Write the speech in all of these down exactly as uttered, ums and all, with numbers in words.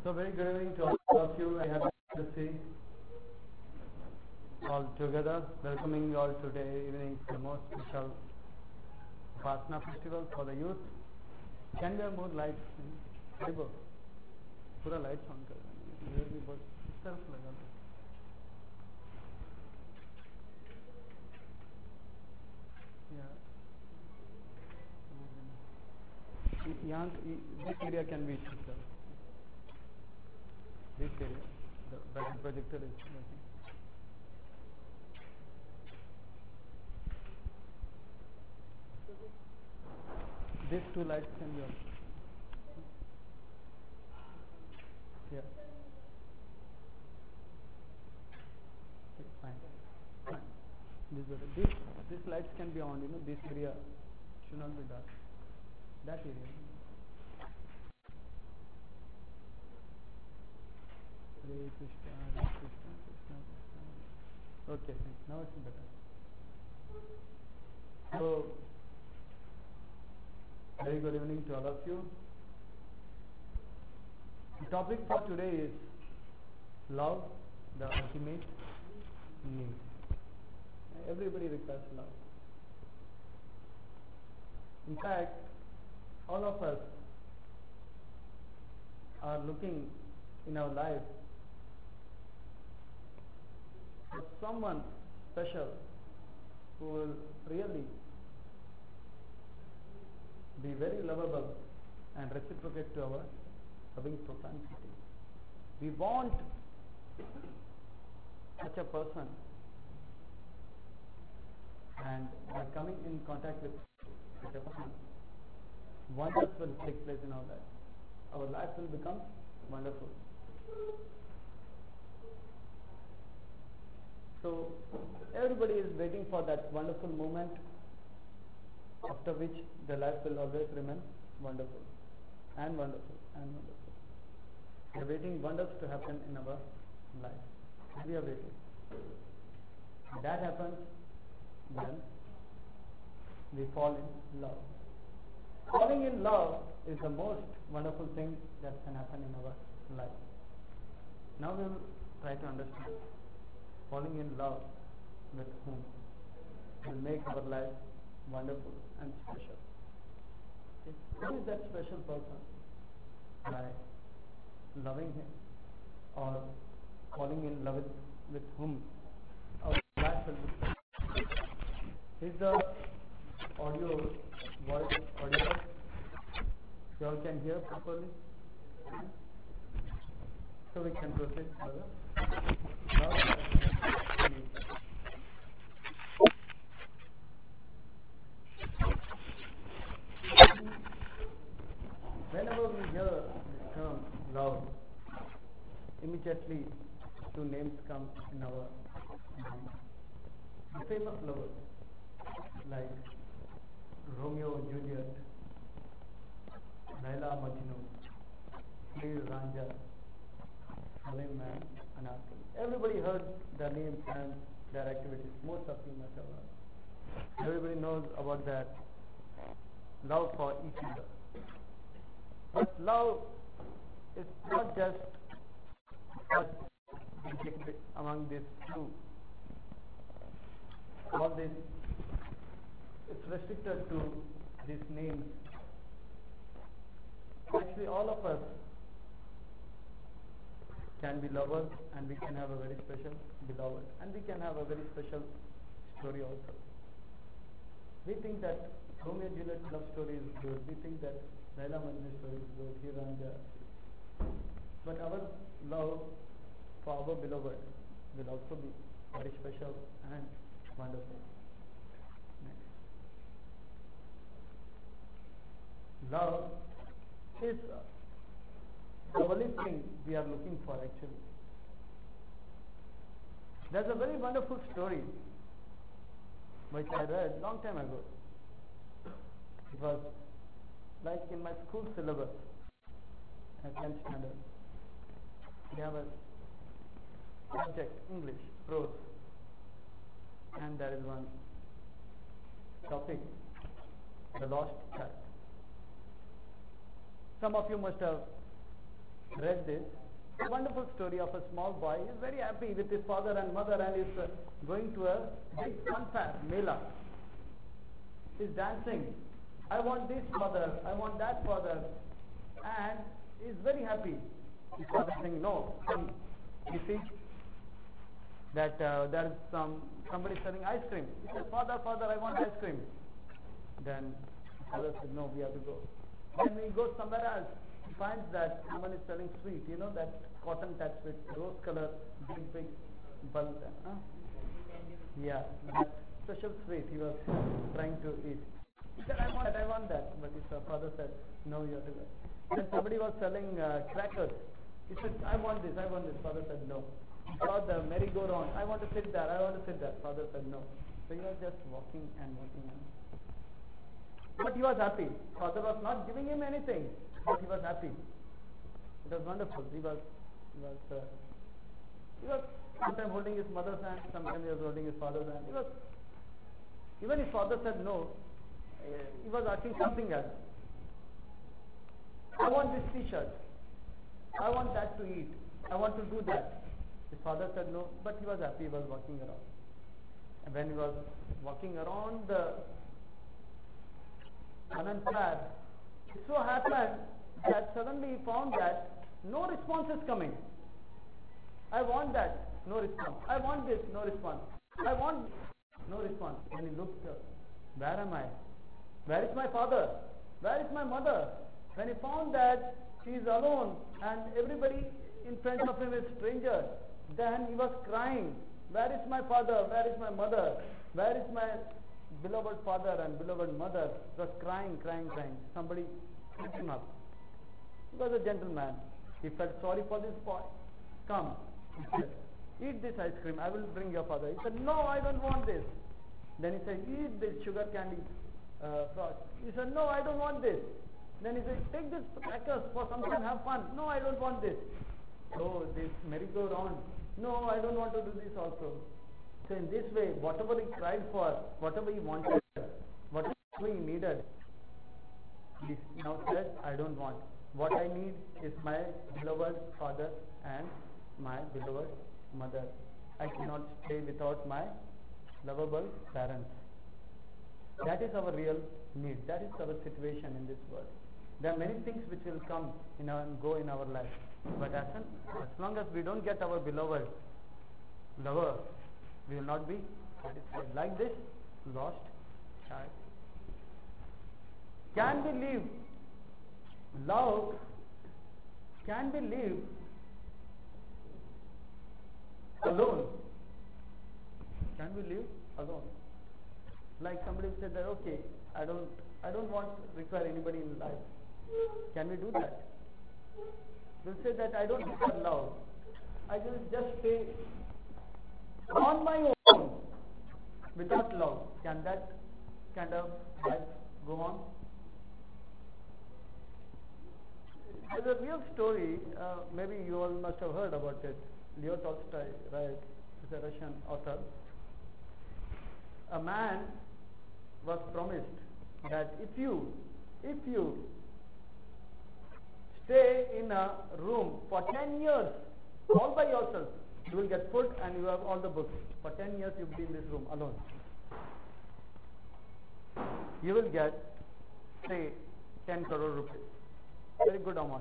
So very good evening to all of you. I happy to see all together. Welcoming you all today evening to the most special Upasana festival for the youth. Can we have more lights? Bible. पूरा lights on कर ये भी बहुत तरफ लगा दो. Yeah. यहाँ this area can be sir. This area, the battery projector is working. These two lights can be on. Yeah. Okay, fine. Fine. This, this, these lights can be on, you know, this area should not be dark. That area. Hare Krishna, Hare Krishna, Krishna Krishna. Okay, now it's better. So, very good evening to all of you. The topic for today is love, the ultimate need. Everybody requires love. In fact, all of us are looking in our life for someone special who will really be very lovable and reciprocate to our loving propensity. We want such a person, and by coming in contact with such a person, wonders will take place in our life. Our life will become wonderful. So everybody is waiting for that wonderful moment after which the life will always remain wonderful and wonderful and wonderful. We are waiting wonders to happen in our life. We are waiting. When that happens, then we fall in love. Falling in love is the most wonderful thing that can happen in our life. Now we will try to understand falling in love with whom will make our life wonderful and special. Okay. Who is that special person? By loving him or falling in love with, with whom our life will be special. Is the audio voice audible? You all can hear properly? So we can proceed further. Now, whenever we hear the term love, immediately two names come in our mind. The famous lovers like Romeo and Juliet, Laila Majnu, Sri Ranja, Salim and Anarkali. Everybody heard their names and their activities. Most of you must have heard. Everybody knows about that love for each other. But love is not just among these two. All this, it's restricted to these names. Actually, all of us can be lovers, and we can have a very special beloved, and we can have a very special story also. We think that Romeo and Juliet love story is good. We think that Laila Majnu story is good. He Ranja. But our love for our beloved will also be very special and wonderful. Next. Love is the only thing we are looking for actually. There's a very wonderful story which I read long time ago. It was like in my school syllabus at tenth standard. We have a subject, English, prose, and there is one topic, the lost cat. Some of you must have read this. A wonderful story of a small boy. He's very happy with his father and mother and is uh, going to a big fun fair, Mela. He's dancing. I want this father, I want that father. And he's very happy. His father saying, no, come. You see that uh, there's some somebody selling ice cream. He said, father, father, I want ice cream. Then his father said, no, we have to go. Then he goes somewhere else. He finds that someone is selling sweet. You know that cotton touch with rose color, big, big bulb. Huh? Yeah, that special sweet he was trying to eat. He said, I want that, I want that. But his father said, no, you have to go. Then somebody was selling uh, crackers. He said, I want this, I want this. Father said, no. He saw the merry-go-round. I want to sit there, I want to sit there. Father said, no. So he was just walking and walking. And but he was happy. Father was not giving him anything, but he was happy. It was wonderful. He was, he was, uh, he was sometimes holding his mother's hand, sometimes he was holding his father's hand. He was, even his father said no, he was asking something else. I want this t-shirt. I want that to eat. I want to do that. His father said no, but he was happy. He was walking around. And when he was walking around the Anand Fair, it so happened that suddenly he found that no response is coming. I want that, no response. I want this, no response. I want this, no response. When he looked, uh, where am I? Where is my father? Where is my mother? When he found that he is alone and everybody in front of him is stranger, then he was crying, where is my father? Where is my mother? Where is my beloved father and beloved mother? He was crying, crying, crying. Somebody picked him up. He was a gentleman. He felt sorry for this boy. Come, he said, eat this ice cream. I will bring your father. He said, no, I don't want this. Then he said, eat this sugar candy uh, frost. He said, no, I don't want this. Then he said, take this crackers for some time, have fun. No, I don't want this. So this merry-go-round. No, I don't want to do this also. So in this way, whatever he cried for, whatever he wanted, whatever he needed, he now said, I don't want. What I need is my beloved father and my beloved mother. I cannot stay without my lovable parents. That is our real need. That is our situation in this world. There are many things which will come in our, and go in our life. But as, an, as long as we don't get our beloved lover, we will not be satisfied. Like this lost child. Can we live love? Can we live alone? Can we live alone? Like somebody said that, okay, I don't, I don't want to require anybody in life. Can we do that? We'll say that I don't require love. I will just stay on my own without love. Can that kind of life go on? There's a real story, uh, maybe you all must have heard about it. Leo Tolstoy, right, is a Russian author. A man was promised that if you, if you stay in a room for ten years all by yourself, you will get food and you have all the books. For ten years you will be in this room alone. You will get, say, ten crore rupees. Very good amount.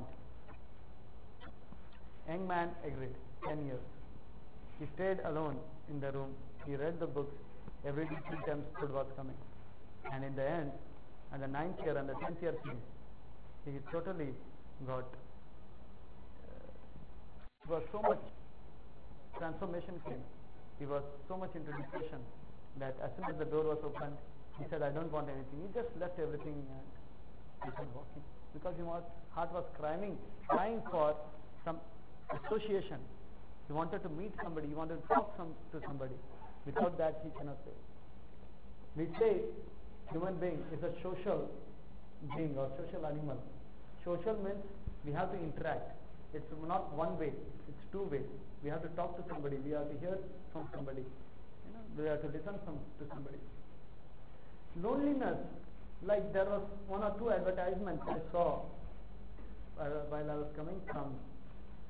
Young man agreed. ten years. He stayed alone in the room. He read the books. Every day three times food was coming. And in the end, and the ninth year and the tenth year came, he totally got, uh, it was so much transformation came. He was so much into depression that as soon as the door was opened, he said, I don't want anything. He just left everything and he started walking. Because his heart was crying, crying for some association. He wanted to meet somebody, he wanted to talk some, to somebody. Without that, he cannot say. We say human being is a social being or social animal. Social means we have to interact. It's not one way, it's two ways. We have to talk to somebody, we have to hear from somebody. You know, we have to listen from, to somebody. Loneliness, like there was one or two advertisements I saw uh, while I was coming from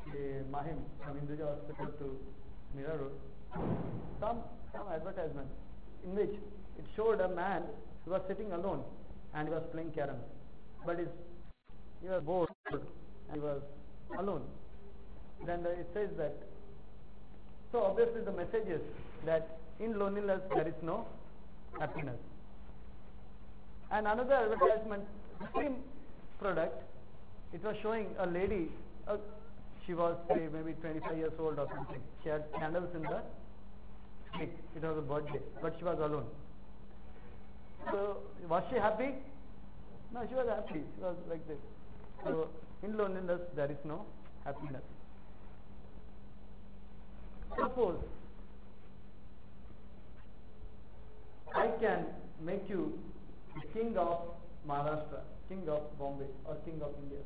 the Mahim from Hinduja Hospital to Mira Road, some some advertisement in which it showed a man who was sitting alone and he was playing carom, but his, he was bored and he was alone. Then the, it says that, so obviously the message is that in loneliness there is no happiness. And another advertisement, same product, it was showing a lady, uh, she was say maybe twenty-five years old or something. She had candles in the stick. It was a birthday, but she was alone. So was she happy? No, she was happy. She was like this. So in loneliness there is no happiness. Suppose I can make you the king of Maharashtra, king of Bombay, or king of India.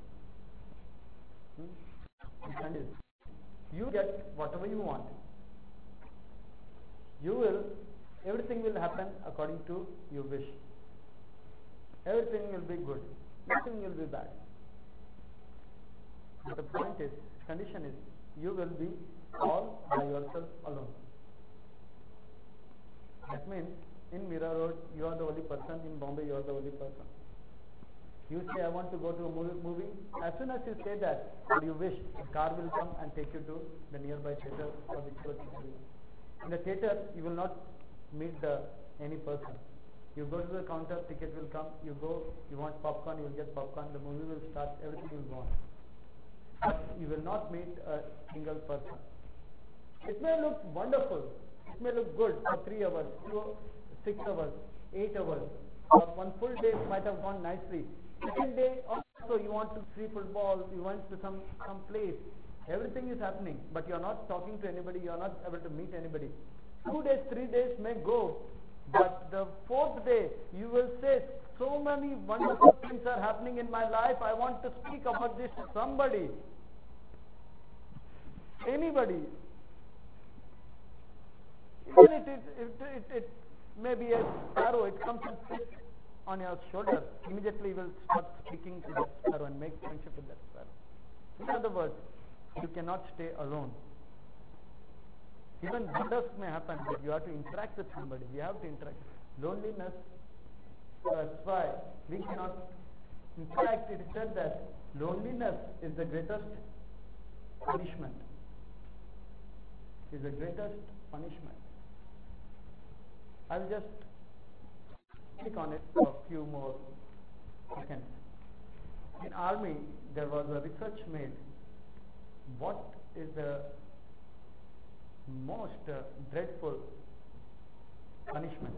Hmm? And is you get whatever you want. You will, everything will happen according to your wish. Everything will be good. Nothing will be bad. But the point is, condition is, you will be all by yourself alone. That means, in Mira Road, you are the only person. In Bombay, you are the only person. You say, I want to go to a movie. As soon as you say that, or you wish, a car will come and take you to the nearby theatre or whichever theatre you want. In the theatre, you will not meet the any person. You go to the counter, ticket will come. You go, you want popcorn, you will get popcorn. The movie will start, everything will go on. But you will not meet a single person. It may look wonderful. It may look good for three hours, two, six hours, eight hours, or one full day might have gone nicely. Second day also you want to see football, you went to some, some place. Everything is happening, but you are not talking to anybody, you are not able to meet anybody. Two days, three days may go, but the fourth day you will say, so many wonderful things are happening in my life, I want to speak about this to somebody. Anybody. Even it, it, it, it, it may be a sparrow, it comes and sits on your shoulder, immediately you will start speaking to that sparrow and make friendship with that sparrow. In other words, you cannot stay alone. Even wonders may happen, but you have to interact with somebody. We have to interact. Loneliness, that's why we cannot. In fact, it is said that loneliness is the greatest punishment. Is the greatest punishment. I will just click on it for a few more seconds. In army, there was a research made. What is the most uh, dreadful punishment?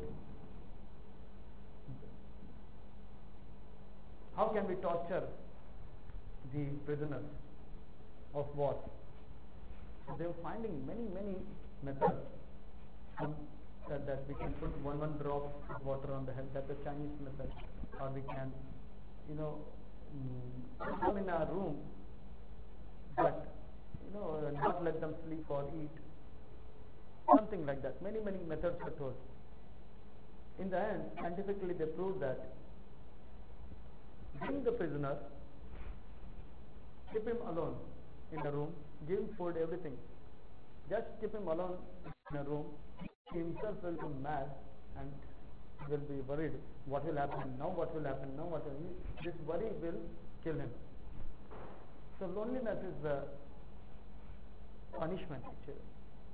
How can we torture the prisoners of war? So they were finding many, many methods. Some said that we can put one, one drop of water on the head. That's the Chinese method. Or we can, you know, put them in a room, but, you know, not let them sleep or eat. Something like that. Many, many methods are told. In the end, scientifically they proved that bring the prisoner, keep him alone in the room, give him food, everything. Just keep him alone in a room. He himself will be mad and will be worried. What will happen now? What will happen now? What will he, this worry will kill him. So loneliness is the punishment actually.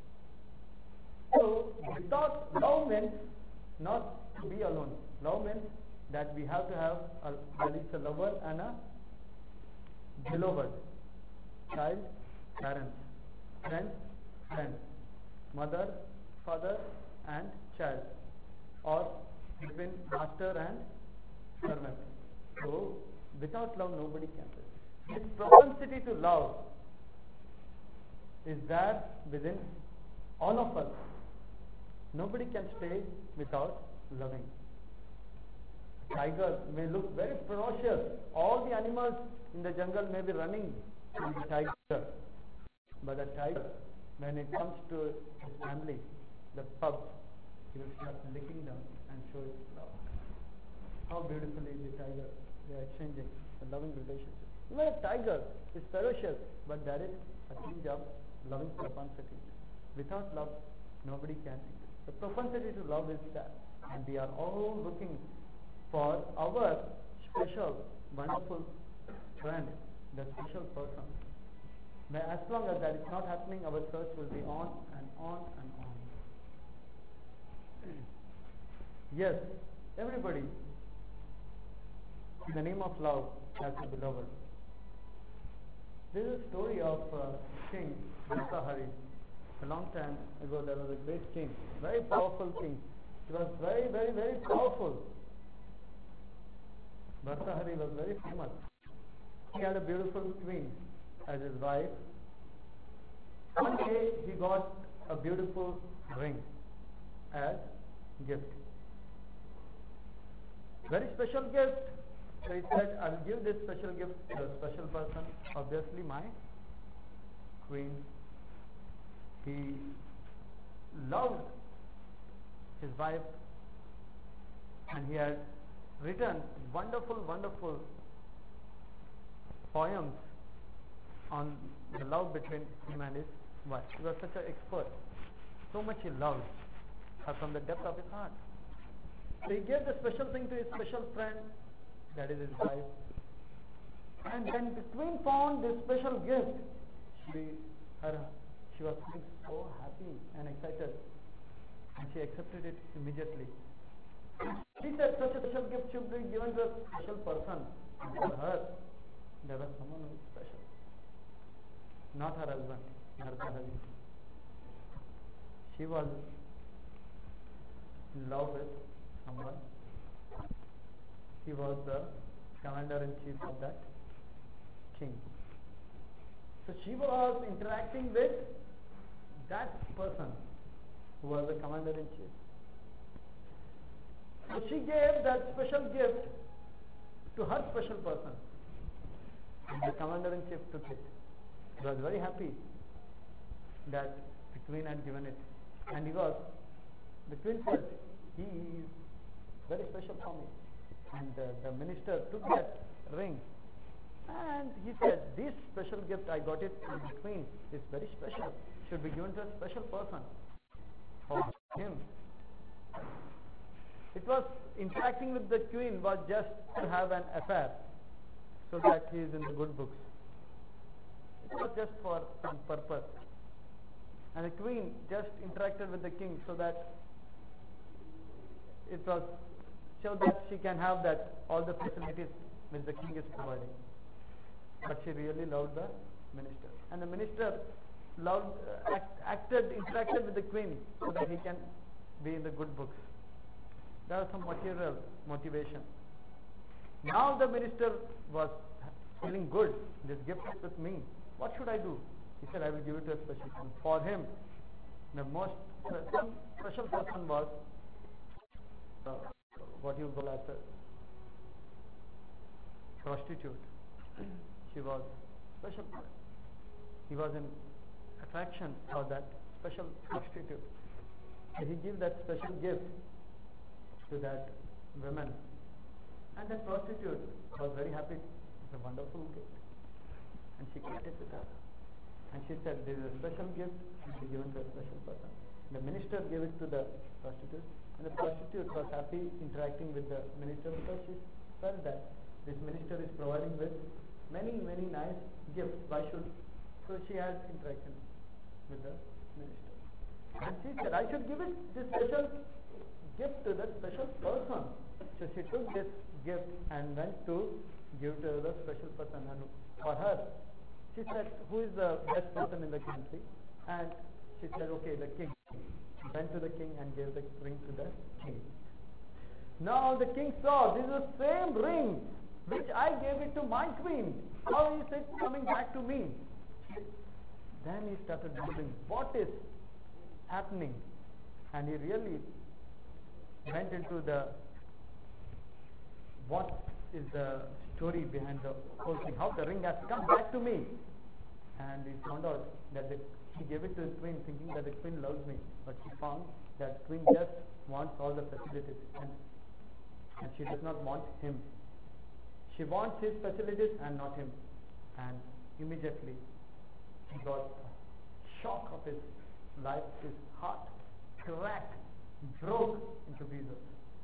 So without love means not to be alone. Love means that we have to have a, there is a lover and a beloved, child, parents, friends, friend, mother, father and child, or between master and servant. So without love nobody can live. This propensity to love is there within all of us. Nobody can stay without loving. Tiger may look very ferocious. All the animals in the jungle may be running from the tiger. But the tiger, when it comes to his family, the pups, he will start licking them and show his love. How beautifully the tiger, they are exchanging a loving relationship. Even a tiger is ferocious, but there is a change of loving propensity. Without love, nobody can exist. The propensity to love is there, and we are all looking for our special, wonderful friend, the special person. But as long as that is not happening, our search will be on and on and on. Yes, everybody, in the name of love, has a beloved. This is a story of uh, King Bhartahari. A long time ago, there was a great king, very powerful king. He was very, very, very powerful. Bhartahari was very famous. He had a beautiful queen as his wife. One day, he got a beautiful ring as gift. Very special gift. So he said, I will give this special gift to a special person, obviously my queen. He loved his wife, and he had written wonderful, wonderful poems on the love between him and his wife. He was such an expert. So much he loved her from the depth of his heart. So he gave the special thing to his special friend, that is his wife. And when the queen found this special gift, she, her, she was feeling so happy and excited, and she accepted it immediately. She said such a special gift should be given to a special person. And for her, there was someone who is special. Not her husband, Bhartahari. She was in love with someone. He was the commander-in-chief of that king. So she was interacting with that person who was the commander-in-chief. So she gave that special gift to her special person. And the commander-in-chief took it. He was very happy that the queen had given it. And he was, the queen said, he is very special for me. And uh, the minister took that ring, and he said, this special gift, I got it from the queen, is very special, should be given to a special person. For him, it was interacting with the queen was just to have an affair, so that he is in the good books. It was just for some purpose. And the queen just interacted with the king so that it was so that she can have that all the facilities which the king is providing. But she really loved the minister, and the minister loved, uh, act, acted, interacted with the queen so that he can be in the good books. There was some material motivation. Now the minister was feeling good. This gift is with me. What should I do? He said, I will give it to a special person. For him, the most some special person was uh, what you call as a prostitute. She was special. He was in attraction for that special prostitute. So he gave that special gift to that woman, and that prostitute was very happy. It's a wonderful gift, and she kept it with her. And she said, "This is a special gift to be given to a special person." The minister gave it to the prostitute, and the prostitute was happy interacting with the minister because she felt that this minister is providing with many, many nice gifts. Why should? So she had interaction with the minister, and she said, "I should give it this special gift to that special person." So she took this gift and went to give to the special person, and for her, she said, "Who is the best person in the country?" And she said, "Okay, the king." Went to the king and gave the ring to the king. Now the king saw, this is the same ring which I gave it to my queen. How is it coming back to me? Then he started wondering, what is happening? And he really went into the, what is the story behind the whole thing, how the ring has come back to me. And he found out that the, he gave it to the queen thinking that the queen loves me, but she found that queen just wants all the facilities, and, and she does not want him. She wants his facilities and not him. And immediately he got shock of his life, his heart cracked, broke into pieces.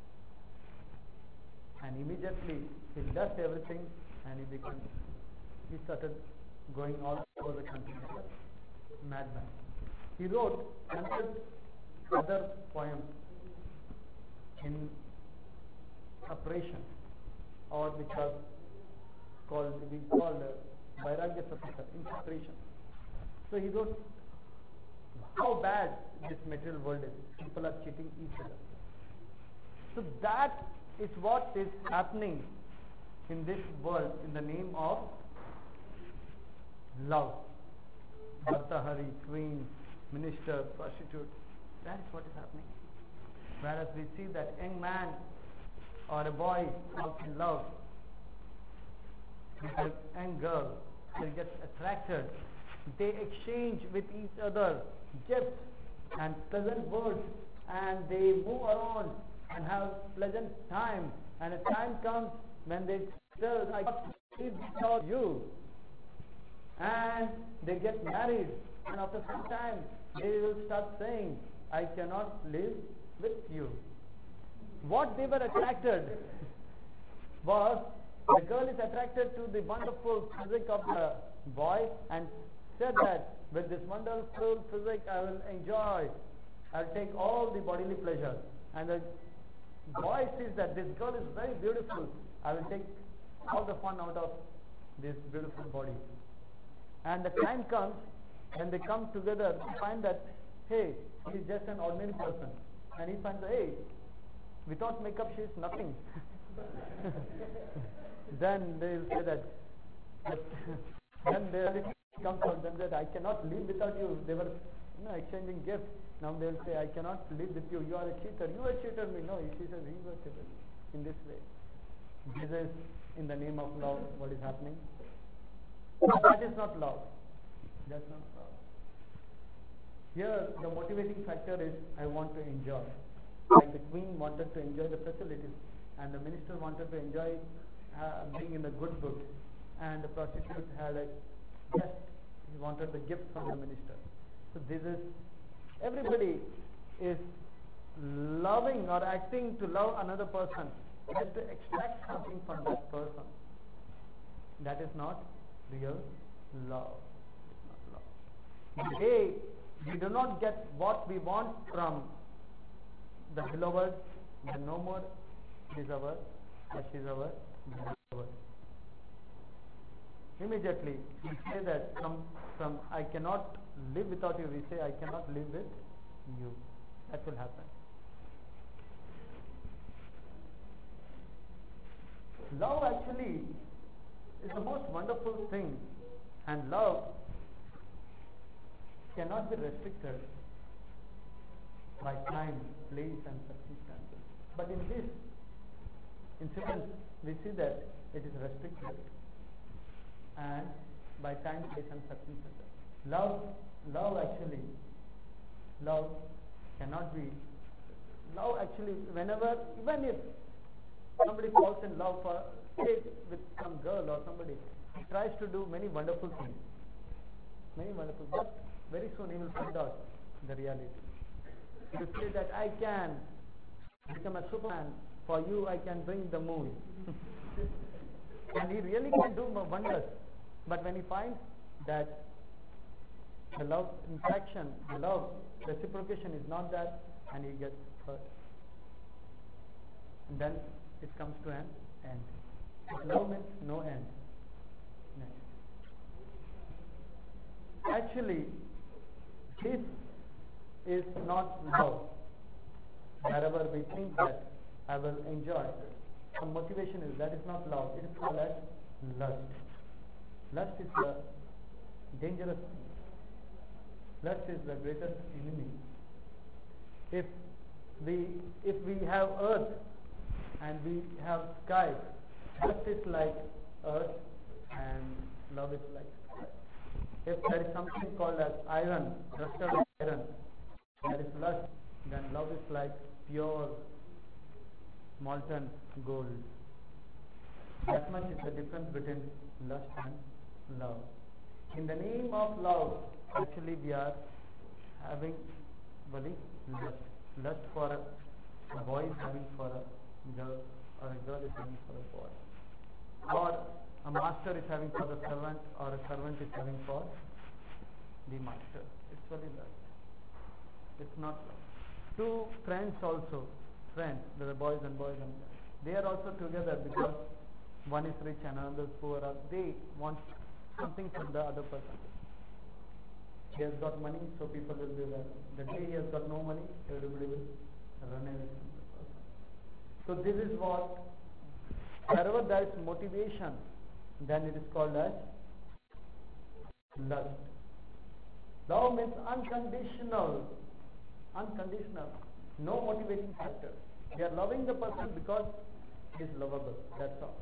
And immediately he left everything and he became, he started going all over the country like a madman. He wrote hundred other poems in separation, or which are called, we call uh, Vairagya Sapita, in separation. So he wrote how bad this material world is. People are cheating each other. So that is what is happening in this world in the name of love. Bhartahari, queen, minister, prostitute. That is what is happening. Whereas we see that young man or a boy falls in love with a young girl, they get attracted. They exchange with each other gifts and pleasant words, and they move around and have pleasant time. And a time comes when they tell, I can't live without you. And they get married, and after some time they will start saying, I cannot live with you. What they were attracted was, the girl is attracted to the wonderful physique of the boy and said that with this wonderful physique I will enjoy, I'll take all the bodily pleasure. And the boy sees that this girl is very beautiful, I will take all the fun out of this beautiful body. And the time comes when they come together to find that, hey, he is just an ordinary person. And he finds, hey, without makeup she is nothing. Then they will say that, that then they comes out, then that I cannot live without you. They were you know, exchanging gifts. Now they will say, I cannot live with you. You are a cheater. You are a cheater. Me. No, she says, he was a cheater. In this way. This is in the name of love what is happening. But that is not love. That's not love. Here, the motivating factor is, I want to enjoy. Like the queen wanted to enjoy the facilities, and the minister wanted to enjoy uh, being in the good books, and the prostitute had a guest. He wanted the gift from the minister. So this is, everybody is loving or acting to love another person, just to extract something from that person. That is not real love. Not love. The day we do not get what we want from the beloved, then no more he is our, or she is our beloved. Immediately we say that from, from I cannot live without you, we say I cannot live with you. That will happen. Love actually is the most wonderful thing, and love cannot be restricted by time, place and circumstances. But in this incident, we see that it is restricted and by time, place and circumstances. Love, love actually, love cannot be, love actually, whenever, even if somebody falls in love for, say, with some girl or somebody, he tries to do many wonderful things. Many wonderful, but very soon he will find out the reality. He will say that I can become a Superman, for you I can bring the moon. And he really can do wonders. But when he finds that the love interaction, the love reciprocation is not there, and he gets hurt. And then it comes to an end. Love means no end. Next. Actually, this is not love. Wherever we think that I will enjoy, some motivation is, that is not love. It is called as lust. Lust is the dangerous thing. Lust is the greatest enemy. If we if we have earth and we have sky, lust is like earth and love is like sky. If there is something called as iron, rusted iron, that is lust, then love is like pure molten gold. That much is the difference between lust and love. In the name of love, actually we are having very lust. Lust for a, a boy is having for a girl, or a girl is having for a boy. Or a master is having for the servant, or a servant is having for the master. It's very lust. It's not love. Two friends also, friends, there are boys and boys and girls. They are also together because one is rich and another is poor, or they want something from the other person. He has got money, so people will be there. The day he has got no money, everybody will run away from the person. So this is what, wherever there is motivation, then it is called as lust. Love means unconditional, unconditional, no motivating factor. We are loving the person because he is lovable, that's all.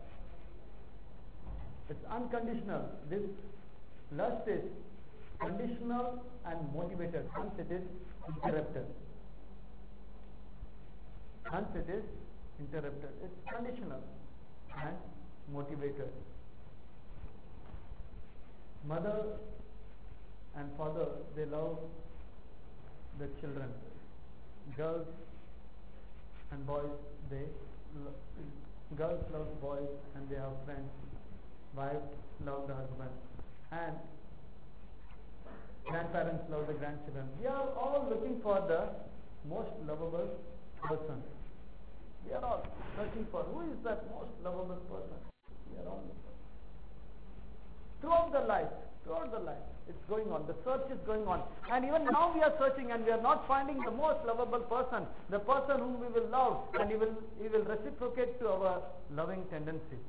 It's unconditional. This lust is conditional and motivated. Hence it is interrupted. Hence it is interrupted. It's conditional and motivated. Mother and father, they love the children. Girls and boys, they lo- girls love boys and they have friends. Wives love the husband, and grandparents love the grandchildren. We are all looking for the most lovable person. We are all searching for who is that most lovable person. We are all looking. Throughout the life, throughout the life, it's going on. The search is going on, and even now we are searching, and we are not finding the most lovable person, the person whom we will love, and he will he will reciprocate to our loving tendencies.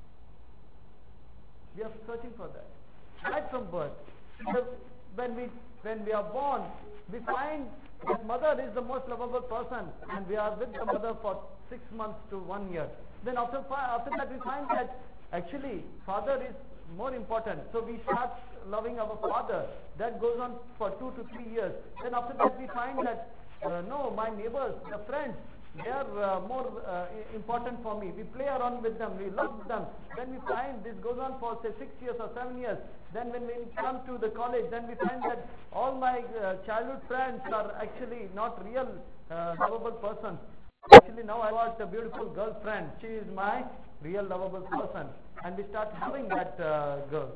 We are searching for that right from birth. When we when we are born, we find that mother is the most lovable person, and we are with the mother for six months to one year. Then after after that, we find that actually father is more important. So we start loving our father. That goes on for two to three years. Then after that, we find that uh, no, my neighbors, the friends, they are uh, more uh, important for me. We play around with them. We love them. Then we find this goes on for say six years or seven years. Then when we come to the college, then we find that all my uh, childhood friends are actually not real uh, lovable persons. Actually now I got a beautiful girlfriend. She is my real lovable person. And we start having that uh, girl.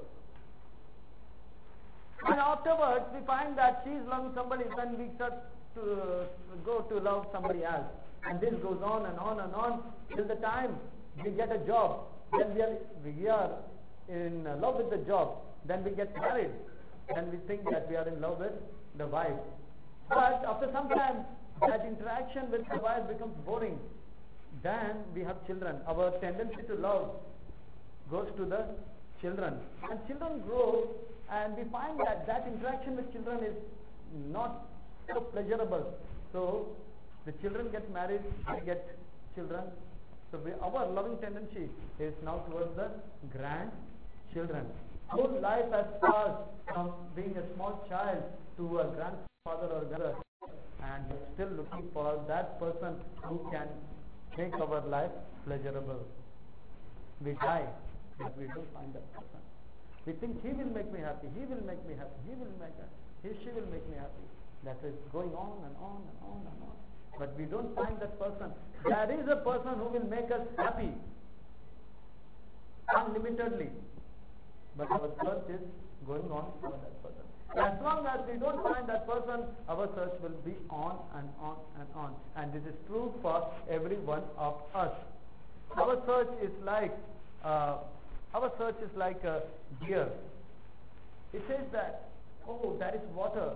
And afterwards we find that she is loving somebody. Then we start to uh, go to love somebody else. And this goes on and on and on till the time we get a job. Then we are, we are in love with the job. Then we get married. Then we think that we are in love with the wife. But after some time, that interaction with the wife becomes boring. Then we have children. Our tendency to love goes to the children. And children grow, and we find that that interaction with children is not so pleasurable. So the children get married, they get children. So we, our loving tendency is now towards the grandchildren. Whole life has passed from being a small child to a grandfather or grandmother, and we're still looking for that person who can make our life pleasurable. We die, but we don't find that person. We think he will make me happy, he will make me happy, he will make us, he, she will make me happy. That is going on and on and on and on. But we don't find that person. There is a person who will make us happy unlimitedly. But our search is going on for that person. As long as we don't find that person, our search will be on and on and on. And this is true for every one of us. Our search is like uh, our search is like a deer. It says that, oh, there is water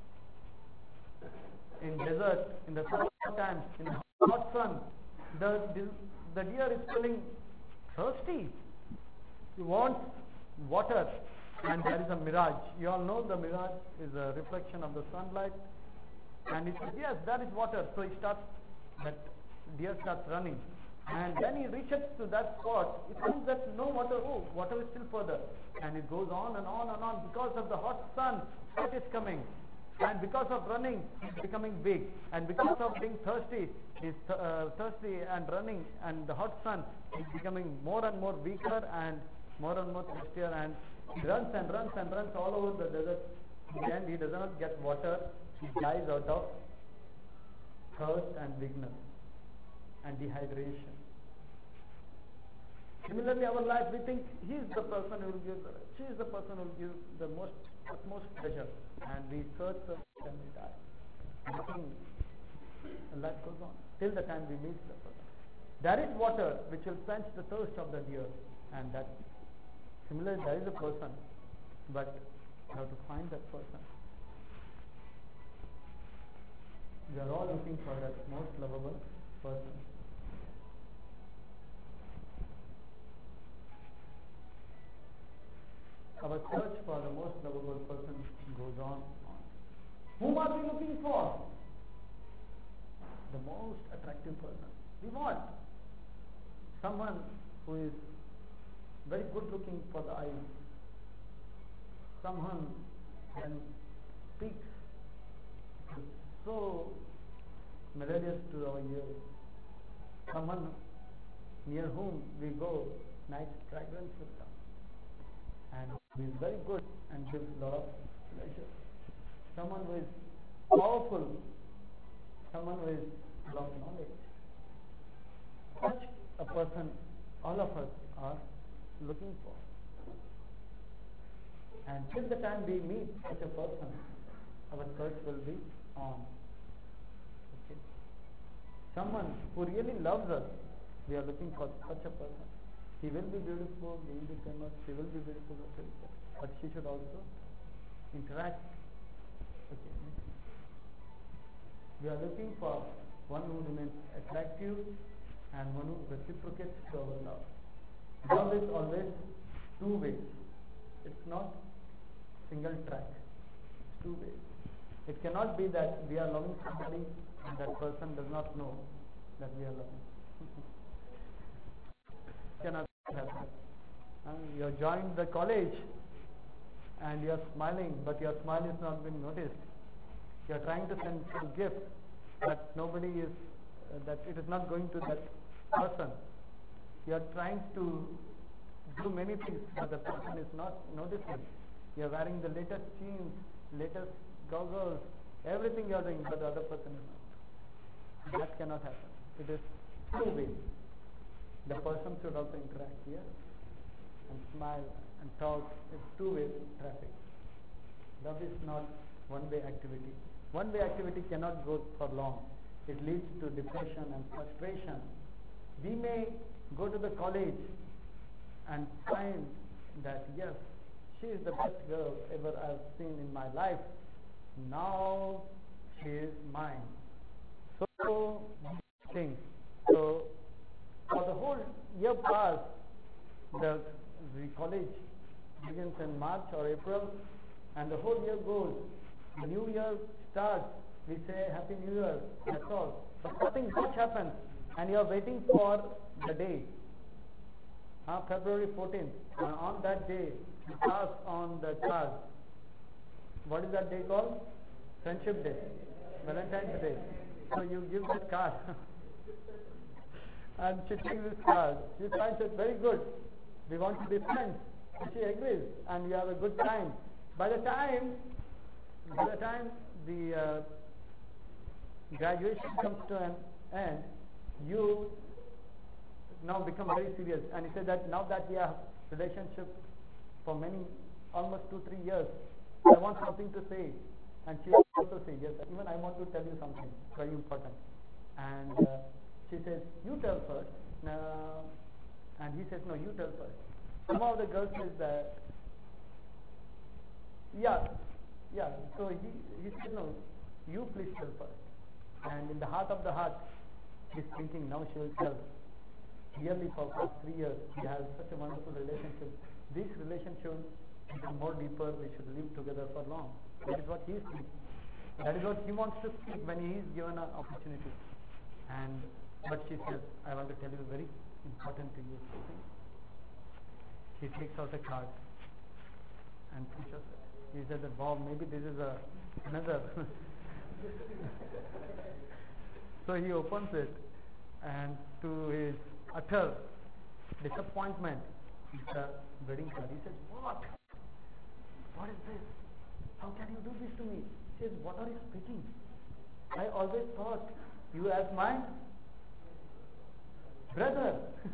in desert, in the summer times, in the hot sun. The, the, the deer is feeling thirsty. He wants water, and there is a mirage. You all know the mirage is a reflection of the sunlight, and he says, yes, there is water. So he starts, that deer starts running, and when he reaches to that spot, it finds that no water. Oh, water is still further, and it goes on and on and on. Because of the hot sun, sweat is coming, and because of running, he's becoming big, and because of being thirsty, he's th- uh, thirsty and running, and the hot sun is becoming more and more weaker and more and more thirstier, and He runs and runs and runs all over the desert. In the end, he does not get water. He dies out of thirst and weakness and dehydration. Similarly, our life, we think he is the person who will give, she is the person who will give the most utmost pleasure, and we search, search and we die. Nothing, life goes on till the time we meet the person. There is water which will quench the thirst of the deer, and that similarly there is a person, but you have to find that person. We are all looking for that most lovable person. Our search for the most lovable person goes on. Whom are we looking for? The most attractive person. We want someone who is very good looking for the eyes, someone can speak so melodious to our ears, someone near whom we go, nice fragrance will come, and who is very good and gives a lot of pleasure. Someone who is powerful, someone who is full of knowledge. Such a person all of us are looking for. And till the time we meet such a person, our search will be on. Okay. Someone who really loves us, we are looking for such a person. He will be beautiful, he will be famous, she will be beautiful, but she should also interact. Okay. We are looking for one who remains attractive and one who reciprocates to our love. Love is always two ways. It's not single track. It's two ways. It cannot be that we are loving somebody and that person does not know that we are loving. Cannot happen. Uh, you have joined the college and you are smiling, but your smile is not being noticed. You are trying to send some gift, but nobody is, uh, that it is not going to that person. You are trying to do many things, but the person is not noticing. You are wearing the latest jeans, latest goggles, everything you are doing, but the other person is not. That cannot happen. It is two ways. The person should also interact here and smile and talk. It's two-way traffic. Love is not one-way activity. One-way activity cannot go for long. It leads to depression and frustration. We may go to the college and find that, yes, she is the best girl ever I've seen in my life. Now she is mine. So, things. So, for the whole year past, the, the college begins in March or April, and the whole year goes. The new year starts. We say Happy New Year. That's all. But nothing much happens, and you are waiting for the day. Uh, February fourteenth. Uh, on that day, you pass on the card. What is that day called? Friendship Day. Valentine's Day. So you give that card. And she takes this card. She finds it very good. We want to be friends. She agrees, and we have a good time. By the time, by the time the uh, graduation comes to an end, you now become very serious. And he said that now that we have relationship for many, almost two, three years, I want something to say. And she also says, yes, even I want to tell you something very important. And uh, she says, you tell first. Uh, and he says, no, you tell first. Some of the girls says that, yeah, yeah. So he, he said, no, you please tell first. And in the heart of the heart, he's thinking, now she will tell. Yearly for past three years, we have such a wonderful relationship. This relationship become more deeper. We should live together for long. That is what he is thinking. That is what he wants to speak when he is given an opportunity. And but she says, I want to tell you very important to you something. He takes out a card and pushes it. He says that, wow, maybe this is a another. So he opens it, and to his utter disappointment, it's a wedding card. He says, what? what is this? How can you do this to me? He says, what are you speaking? I always thought you as my brother.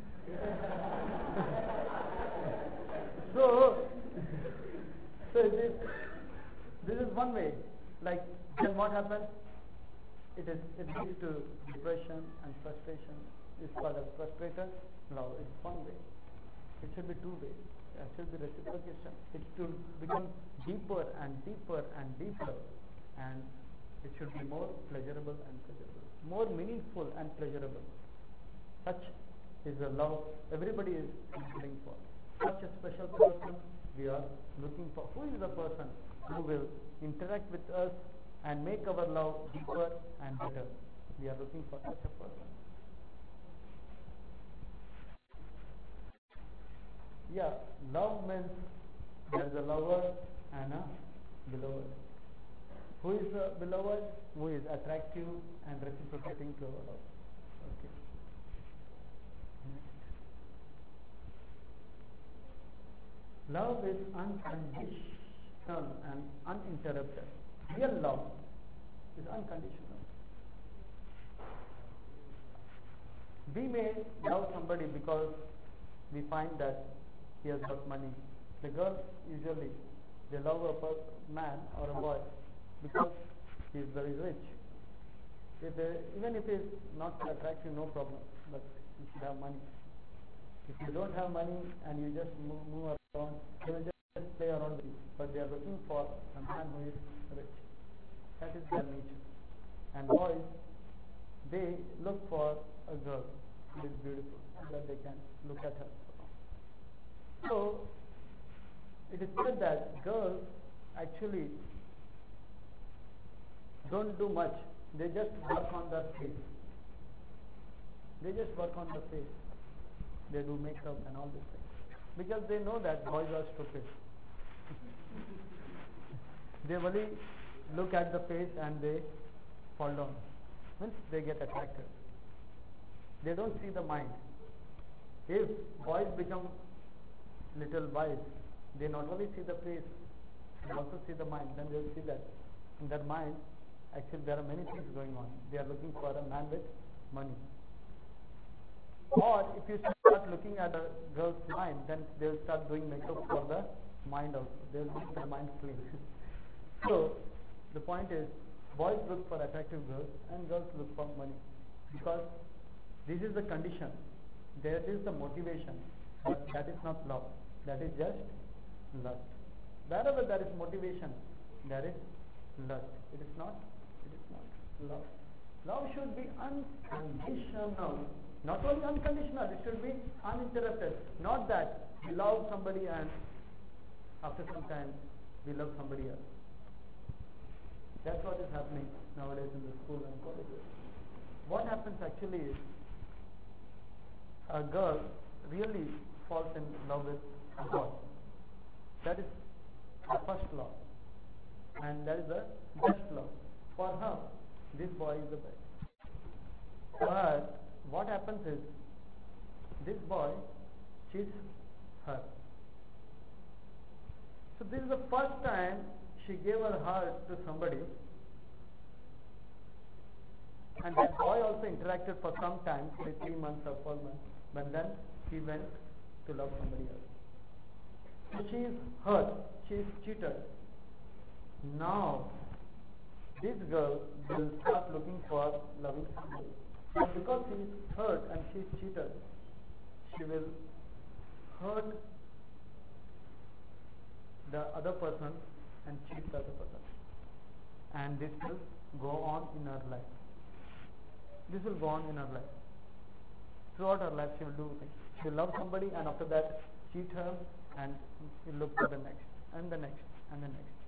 so, so this, this is one way. Like, then what happens? It is it leads to depression and frustration. It's called as frustrated love. It's one way. It should be two ways. It should be reciprocation. It should become deeper and deeper and deeper, and it should be more pleasurable and pleasurable, more meaningful and pleasurable. Such is the love everybody is looking for. Such a special person we are looking for. Who is the person who will interact with us and make our love deeper and better? We are looking for such a person. Yeah, love means there is a lover and a beloved. Who is the beloved? Who is attractive and reciprocating to our love. Okay. Love is unconditional and uninterrupted. Real love is unconditional. We may love somebody because we find that he has got money. The girls usually, they love a per- man or a boy because he is very rich. If they, even if he is not attractive, no problem, but he should have money. If you don't have money and you just move, move around, they will just play around with you. But they are looking for a man who is rich. That is their nature. And boys, they look for a girl who is beautiful so that they can look at her. So, it is said that girls actually don't do much. They just work on their face. They just work on their face. They do makeup and all these things. Because they know that boys are stupid. They only look at the face and they fall down. Means they get attracted. They don't see the mind. If boys become little wise, they not only see the face, they also see the mind. Then they will see that in their mind, actually there are many things going on. They are looking for a man with money. Or if you start looking at a girl's mind, then they will start doing makeup for the mind also. They will make their mind clean. So the point is, boys look for attractive girls and girls look for money, because this is the condition. There is the motivation, but that is not love. That is just lust. Wherever there is motivation, there is lust. It is not. It is not love. Love should be unconditional. Not only unconditional, it should be uninterrupted. Not that we love somebody and after some time we love somebody else. That's what is happening nowadays in the school and colleges. What happens actually is a girl really falls in love with a boy. That is the first love. And that is the best love. For her, this boy is the best. But what happens is, this boy cheats her. So this is the first time she gave her heart to somebody, and that boy also interacted for some time, say three months or four months, but then he went to love somebody else. So she is hurt, she is cheated. Now, this girl will start looking for loving somebody. But because she is hurt and she is cheated, she will hurt the other person and cheat the other person. And this will go on in her life. This will go on in her life. Throughout her life, she will do things. She will love somebody and after that cheat her and she will look for the next and the next and the next.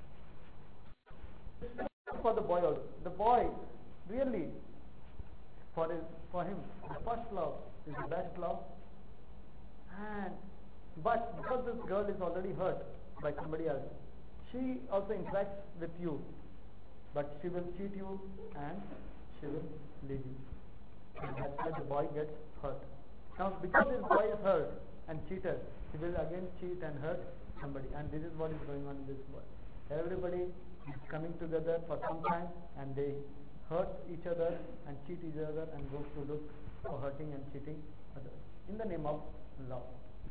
For the boy also. The boy really, for his, for him, the first love is the best love. And but because this girl is already hurt by somebody else, she also interacts with you, but she will cheat you and she will leave you. And that's why the boy gets hurt. Now, because this boy is hurt and cheated, he will again cheat and hurt somebody, and this is what is going on in this world. Everybody is coming together for some time, and they hurt each other and cheat each other and go to look for hurting and cheating others in the name of love.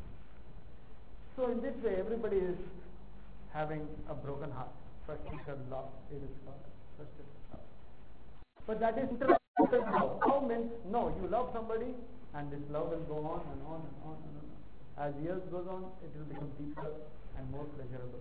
So in this way, everybody is having a broken heart. Frustrated love, it is called frustrated love. But that is interrupted love. How means no, you love somebody, and this love will go on and on and on and on. As years goes on, it will become deeper and more pleasurable.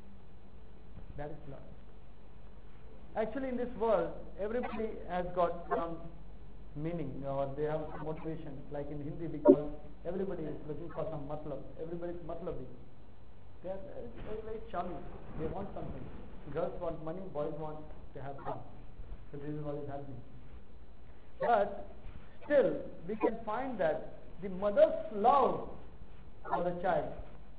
That is love. Actually, in this world, everybody has got some meaning, or they have some motivation. Like in Hindi, because everybody is looking for some matlab. Everybody is matlabi. They are very, very, very charming. They want something. Girls want money, boys want to have fun. So this is what is happening. But still, we can find that the mother's love for the child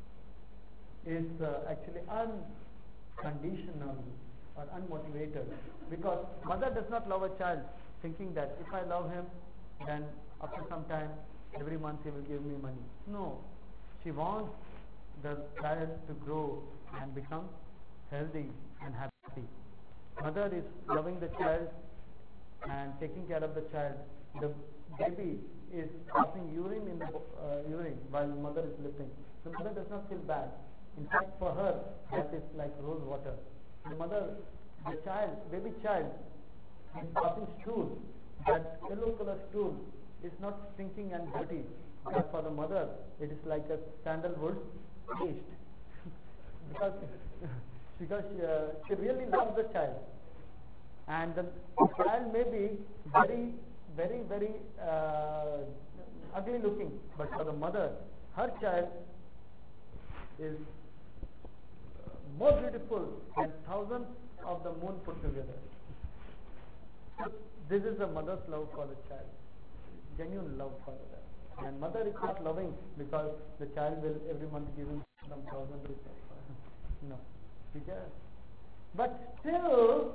is uh, actually unconditional or unmotivated, because mother does not love a child thinking that if I love him, then after some time every month he will give me money. No, she wants the child to grow and become healthy and happy. Mother is loving the child and taking care of the child. The baby is passing urine in the uh, urine while mother is lifting. The mother does not feel bad. In fact, for her, that is like rose water. The mother, the child, baby child, is passing stool. That yellow color stool is not stinking and dirty. But for the mother, it is like a sandalwood paste. because because she, uh, she really loves the child. And the child may be very, very, very uh, ugly looking, but for the mother, her child is more beautiful than thousands of the moon put together. So this is the mother's love for the child, genuine love for the child. And mother is not loving because the child will every month give him some thousand rupees. No, because, but still,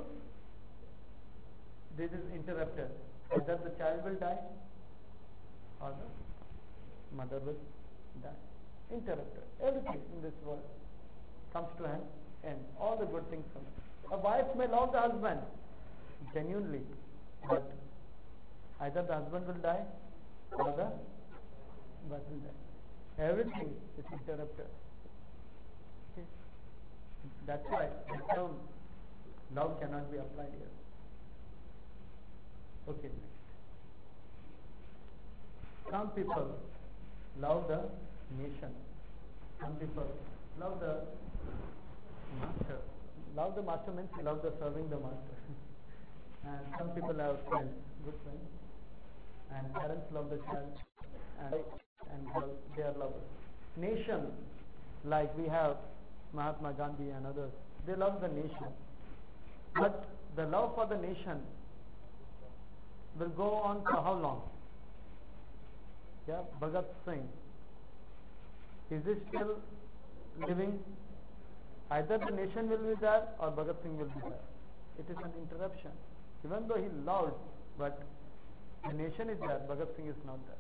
this is interrupted. Either the child will die or the mother will die. Interrupted. Everything in this world comes to an end. All the good things come. A wife may love the husband genuinely, but either the husband will die or the wife will die. Everything is interrupted. Okay. That's why the term love cannot be applied here. Okay, next. Some people love the nation. Some people love the master. Love the master means love the serving the master. And some people have friends, good friends. And parents love the child, and and they are lovers. Nation, like we have Mahatma Gandhi and others, they love the nation. But the love for the nation will go on for how long? Yeah, Bhagat Singh. Is he still living? Either the nation will be there or Bhagat Singh will be there. It is an interruption. Even though he loved, but the nation is there, Bhagat Singh is not there.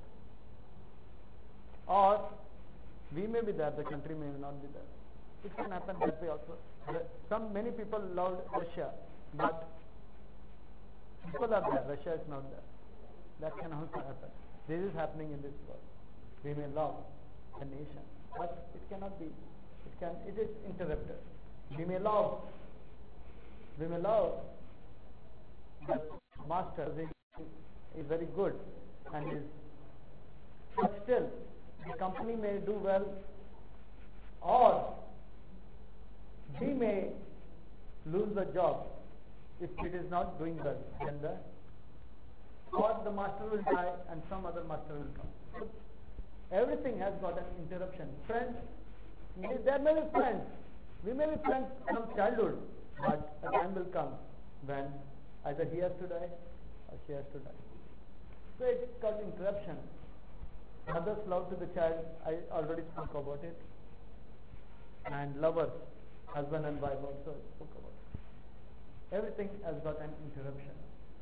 Or we may be there, the country may not be there. It can happen that way also. Some many people loved Russia, but people are there, Russia is not there. That can also happen. This is happening in this world. We may love a nation, but it cannot be. It can. It is interrupted. We may love. We may love the master is very good and is, but still the company may do well, or we may lose the job if it is not doing well. Then the or the master will die and some other master will come. So everything has got an interruption. Friends, there may be friends. We may be friends from childhood, but a time will come when either he has to die or she has to die. So it's got interruption. Mother's love to the child, I already spoke about it. And lovers, husband and wife also spoke about it. Everything has got an interruption.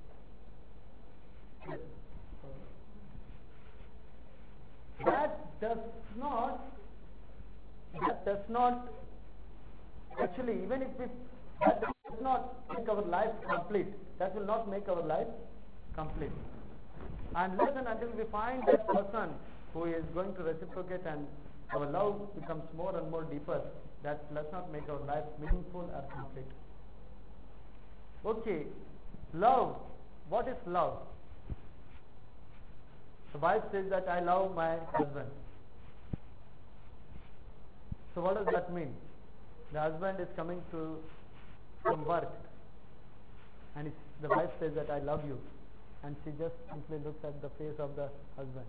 Yes. That does not that does not, actually, even if we, that does not make our life complete, that will not make our life complete. Unless and until we find that person who is going to reciprocate and our love becomes more and more deeper, that does not make our life meaningful or complete. Okay, love. What is love? The wife says that I love my husband. So what does that mean? The husband is coming to from work and it's, the wife says that I love you, and she just simply looks at the face of the husband.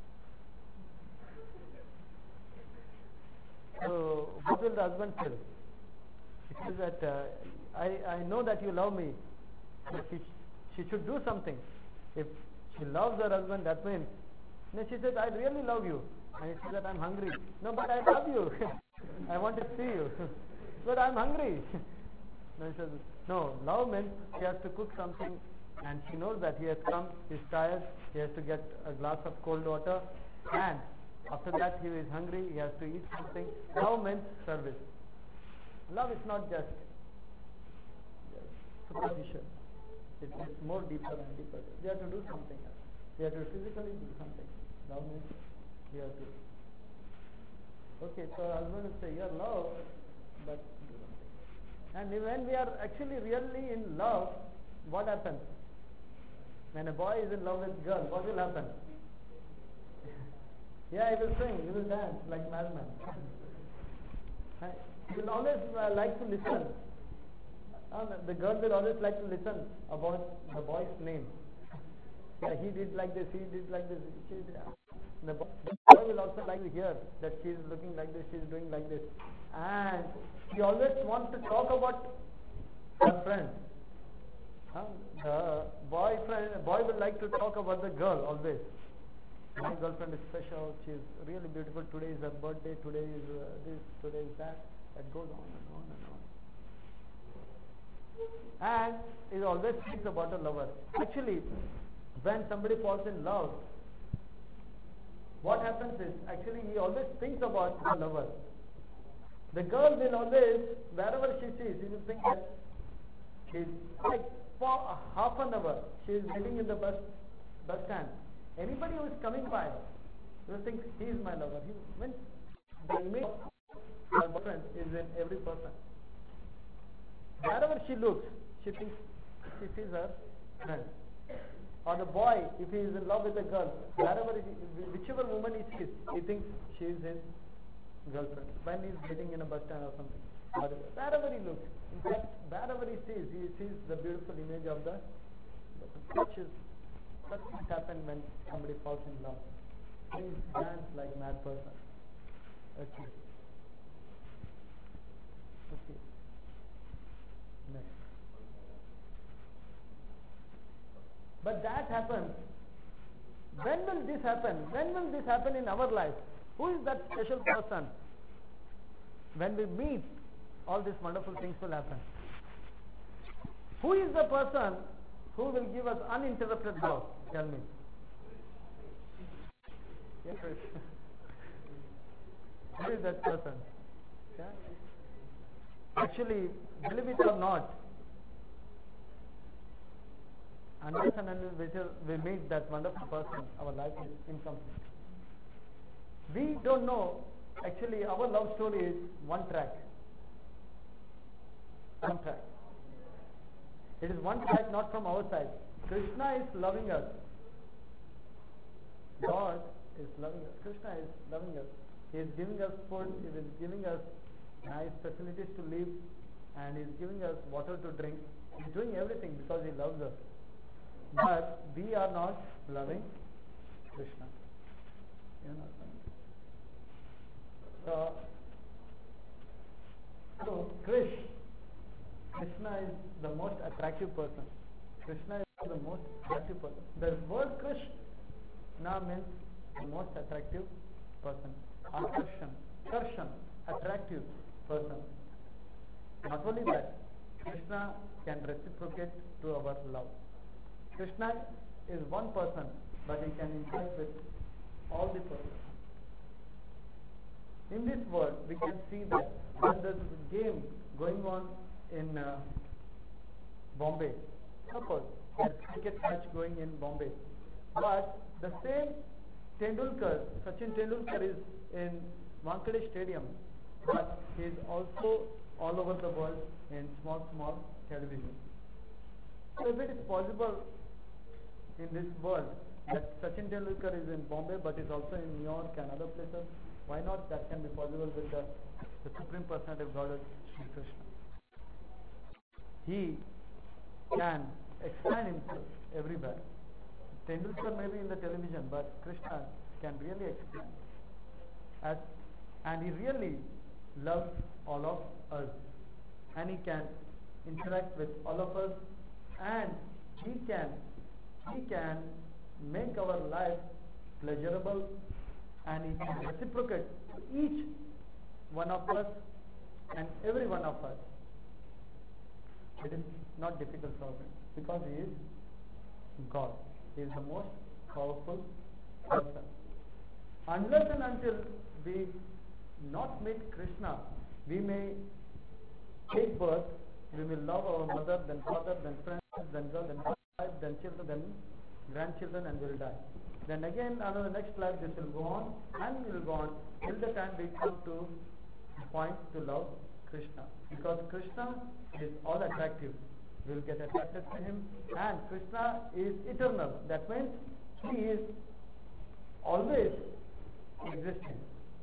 So what will the husband feel? He says that uh, I, I know that you love me, but she, she should do something. If she loves her husband, that means, no, she says, I really love you. And he says that I'm hungry. No, but I love you. I want to see you. But I'm hungry. No, he says, no, love means she has to cook something and she knows that he has come, he's tired, he has to get a glass of cold water, and after that he is hungry, he has to eat something. Love means service. Love is not just superficial. It is more deeper and deeper. We have to do something else. We have to physically do something. Love means we have to. Okay, so husband will say, you're love, but do something. And when we are actually really in love, what happens? When a boy is in love with girl, what will happen? Yeah, he will sing, he will dance like madman. He will always uh, like to listen. Uh, the girl will always like to listen about the boy's name. Yeah, he did like this, he did like this. She did, the boy, the boy will also like to hear that she is looking like this, she is doing like this. And he always wants to talk about her friend. Uh, the boyfriend, boy will like to talk about the girl always. My girlfriend is special, she is really beautiful, today is her birthday, today is uh, this, today is that. That goes on and on and on. And he always thinks about a lover. Actually, when somebody falls in love, what happens is, actually he always thinks about the lover. The girl will always, wherever she sees, he will think that she's like for half an hour, she is waiting in the bus, bus stand. Anybody who is coming by will think he is my lover. He, when the image of her boyfriend is in every person. Wherever she looks, she thinks she sees her friend. Or the boy, if he is in love with a girl, wherever he, whichever woman he sees, he thinks she is his girlfriend. When he is waiting in a bus stand or something. Or wherever he looks, in fact, wherever he sees, he sees the beautiful image of the such is such things happen when somebody falls in love. Things dance like mad person. Okay. Okay. Next. But that happens. When will this happen? When will this happen in our life? Who is that special person? When we meet, all these wonderful things will happen. Who is the person who will give us uninterrupted love? Tell me. Yes, who is that person? Yeah. Actually, believe it or not, unless and until we meet that wonderful person, our life is incomplete. We don't know, actually our love story is one track. One track. It is one track, not from our side. Krishna is loving us. God is loving us. Krishna is loving us. He is giving us food, He is giving us nice facilities to live, and He is giving us water to drink. He is doing everything because He loves us. But we are not loving Krishna. You know. So, so Krish, Krishna is the most attractive person. Krishna is the most attractive person. The word Krishna means the most attractive person. Akarshan, Karshan, attractive person. Not only that, Krishna can reciprocate to our love. Krishna is one person, but he can interact with all the persons. In this world, we can see that when there's a game going on in uh, Bombay, suppose there's a cricket match going in Bombay, but the same Tendulkar, Sachin Tendulkar is in Wankhede Stadium, but he is also all over the world in small, small television. So if it is possible in this world that Sachin Tendulkar is in Bombay but is also in New York and other places, why not that can be possible with the, the Supreme Personality of Godhead, Sri Krishna. He can expand himself everywhere. Tendulkar may be in the television, but Krishna can really expand. As, and he really loves all of us. And he can interact with all of us, and he can he can make our life pleasurable, and he can reciprocate to each one of us and every one of us. It is not difficult for him because he is God. He is the most powerful person. Unless and until we not meet Krishna, we may take birth, we will love our mother, then father, then friends, then girl, then wife, then children, then grandchildren, and will die. Then again, another next life, this will go on and will go on till the time we come to the point to love Krishna. Because Krishna is all attractive. We will get attracted to him, and Krishna is eternal. That means he is always existing.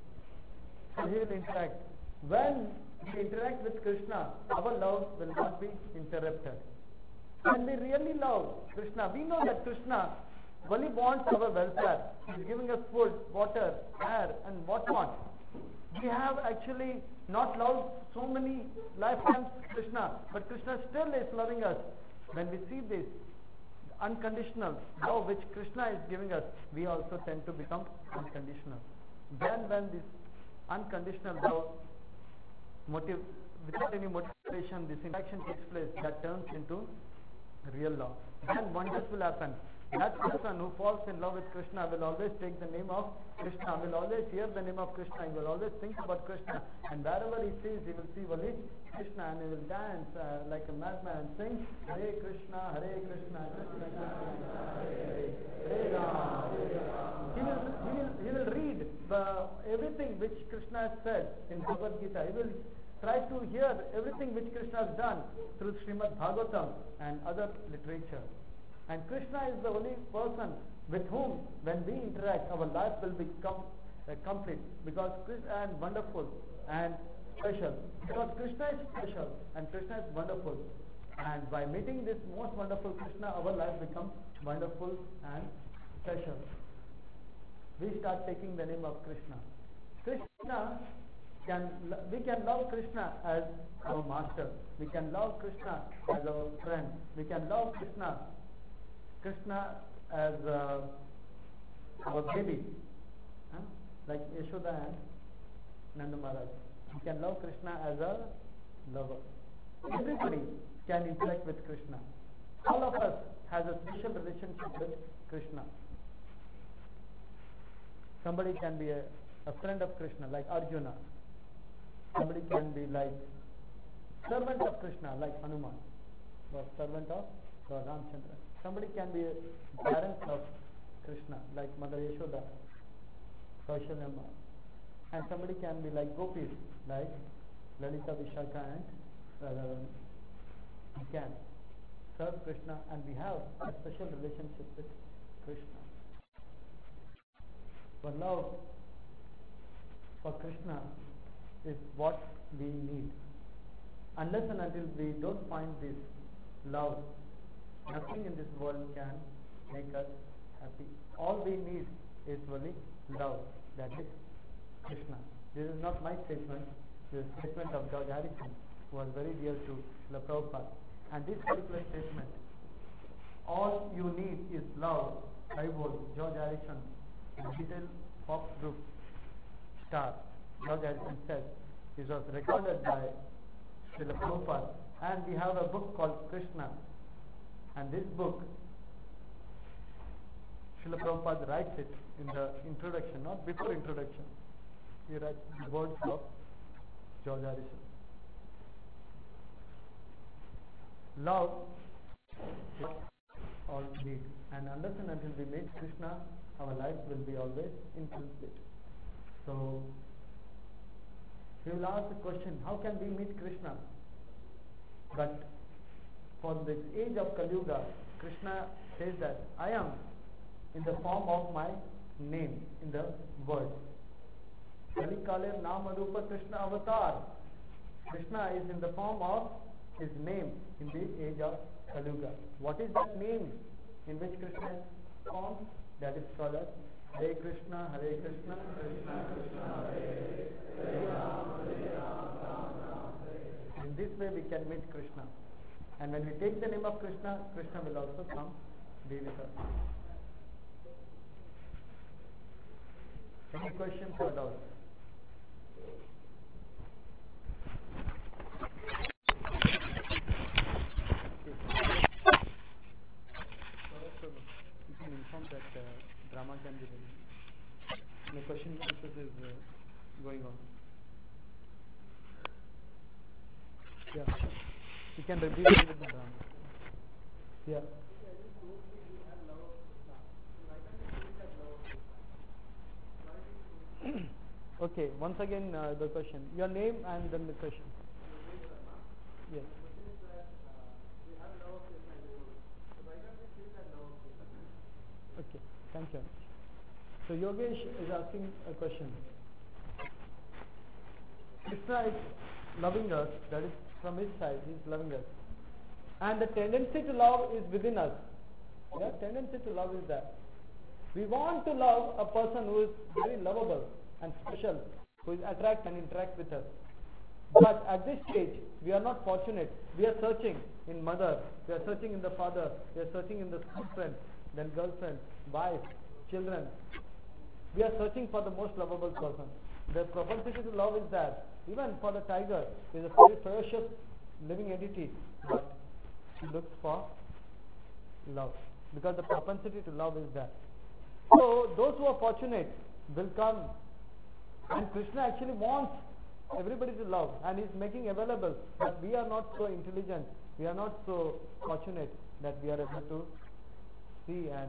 So he will interact. When we interact with Krishna, our love will not be interrupted. When we really love Krishna, we know that Krishna only wants our welfare. He is giving us food, water, air, and what not. We have actually not loved so many lifetimes Krishna, but Krishna still is loving us. When we see this unconditional love which Krishna is giving us, we also tend to become unconditional. Then when this unconditional love, motive, without any motivation, this interaction takes place, that turns into real love. Then wonders will happen. That person who falls in love with Krishna will always take the name of Krishna, will always hear the name of Krishna, he will always think about Krishna, and wherever he sees, he will see only Krishna, and he will dance uh, like a madman and sing Hare Krishna, Hare Krishna, Krishna Krishna, Hare Hare, Hare Ram, Hare Ram. He will, he will, he will read the, everything which Krishna has said in Bhagavad Gita. He will try to hear everything which Krishna has done through Srimad Bhagavatam and other literature. And Krishna is the only person with whom, when we interact, our life will become uh, complete, because Krishna is wonderful and special. Because Krishna is special and Krishna is wonderful. And by meeting this most wonderful Krishna, our life becomes wonderful and special. We start taking the name of Krishna. Krishna can, we can love Krishna as our master. We can love Krishna as our friend. We can love Krishna Krishna as uh, our baby, huh? Like Yashoda and Nanda Maharaj. We can love Krishna as a lover. Everybody can interact with Krishna. All of us has a special relationship with Krishna. Somebody can be a, a friend of Krishna, like Arjuna. Somebody can be like servant of Krishna, like Hanuman, or servant of Lord Ramchandra. Somebody can be a parent of Krishna, like Mother Yashoda, Kaushalyamma. And somebody can be like gopis, like Lalita, Vishaka, and Radharani. We can serve Krishna, and we have a special relationship with Krishna. For love for Krishna is what we need. Unless and until we don't find this love, nothing in this world can make us happy. All we need is only love. That is Krishna. This is not my statement. This is a statement of George Harrison, who was very dear to Srila Prabhupada. And this particular statement, all you need is love, I was George Harrison, the Beatle pop group star. George Harrison said, this was recorded by Srila Prabhupada. And we have a book called Krishna. And this book, Srila Prabhupada writes it in the introduction, not before introduction. he writes the words of George Harrison. Love is all we need, and unless and until we meet Krishna, our life will be always incomplete. So, we will ask the question, how can we meet Krishna? But for this age of Kali Yuga, Krishna says that I am in the form of my name, in the word. Kali Kale Nama Rupa Krishna Avatar. Krishna is in the form of his name in the age of Kali Yuga. What is that name in which Krishna is formed? That is called as Hare Krishna, Hare Krishna, Krishna Krishna, Hare Hare, Ram Ram, Ram Ram, Hare. In this way we can meet Krishna. And when we take the name of Krishna, Krishna will also come be with us. Any questions or doubts? You can inform that uh, drama can be ready. The question answers is uh, going on. Yeah. You can repeat it with the drama. Yeah. Okay, once again uh, the question. Your name and then the question. Yes. Okay, thank you. So Yogesh is asking a question. Krishna is loving us, that is from his side, he is loving us. And the tendency to love is within us. Yeah, tendency to love is there. We want to love a person who is very lovable and special, who is attract and interact with us. But at this stage, we are not fortunate. We are searching in mother, we are searching in the father, we are searching in the school friend, then girlfriend, wife, children. We are searching for the most lovable person. The propensity to love is there. Even for the tiger, he is a very ferocious living entity, but he looks for love, because the propensity to love is there. So those who are fortunate will come, and Krishna actually wants everybody to love, and he is making available, but we are not so intelligent, we are not so fortunate that we are able to see and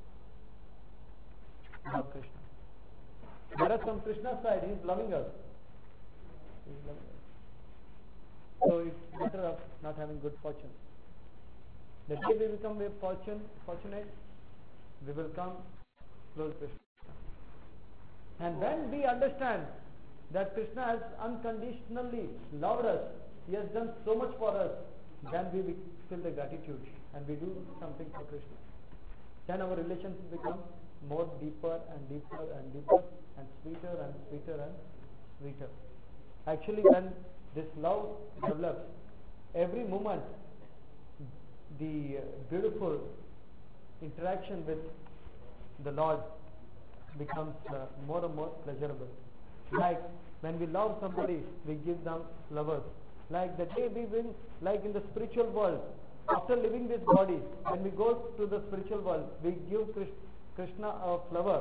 love Krishna. Whereas from Krishna's side, he is loving us. He is loving us. So it's matter of not having good fortune. The day we become a fortune, fortunate, we will come close to Krishna. And when we understand that Krishna has unconditionally loved us, he has done so much for us, then we feel the gratitude and we do something for Krishna. Then our relations become more deeper and deeper and deeper and sweeter and sweeter and sweeter. Actually, when this love develops, every moment the beautiful interaction with the Lord becomes uh, more and more pleasurable. Like when we love somebody, we give them flowers. Like the day we win, like in the spiritual world, after leaving this body, when we go to the spiritual world, we give Krishna a flower.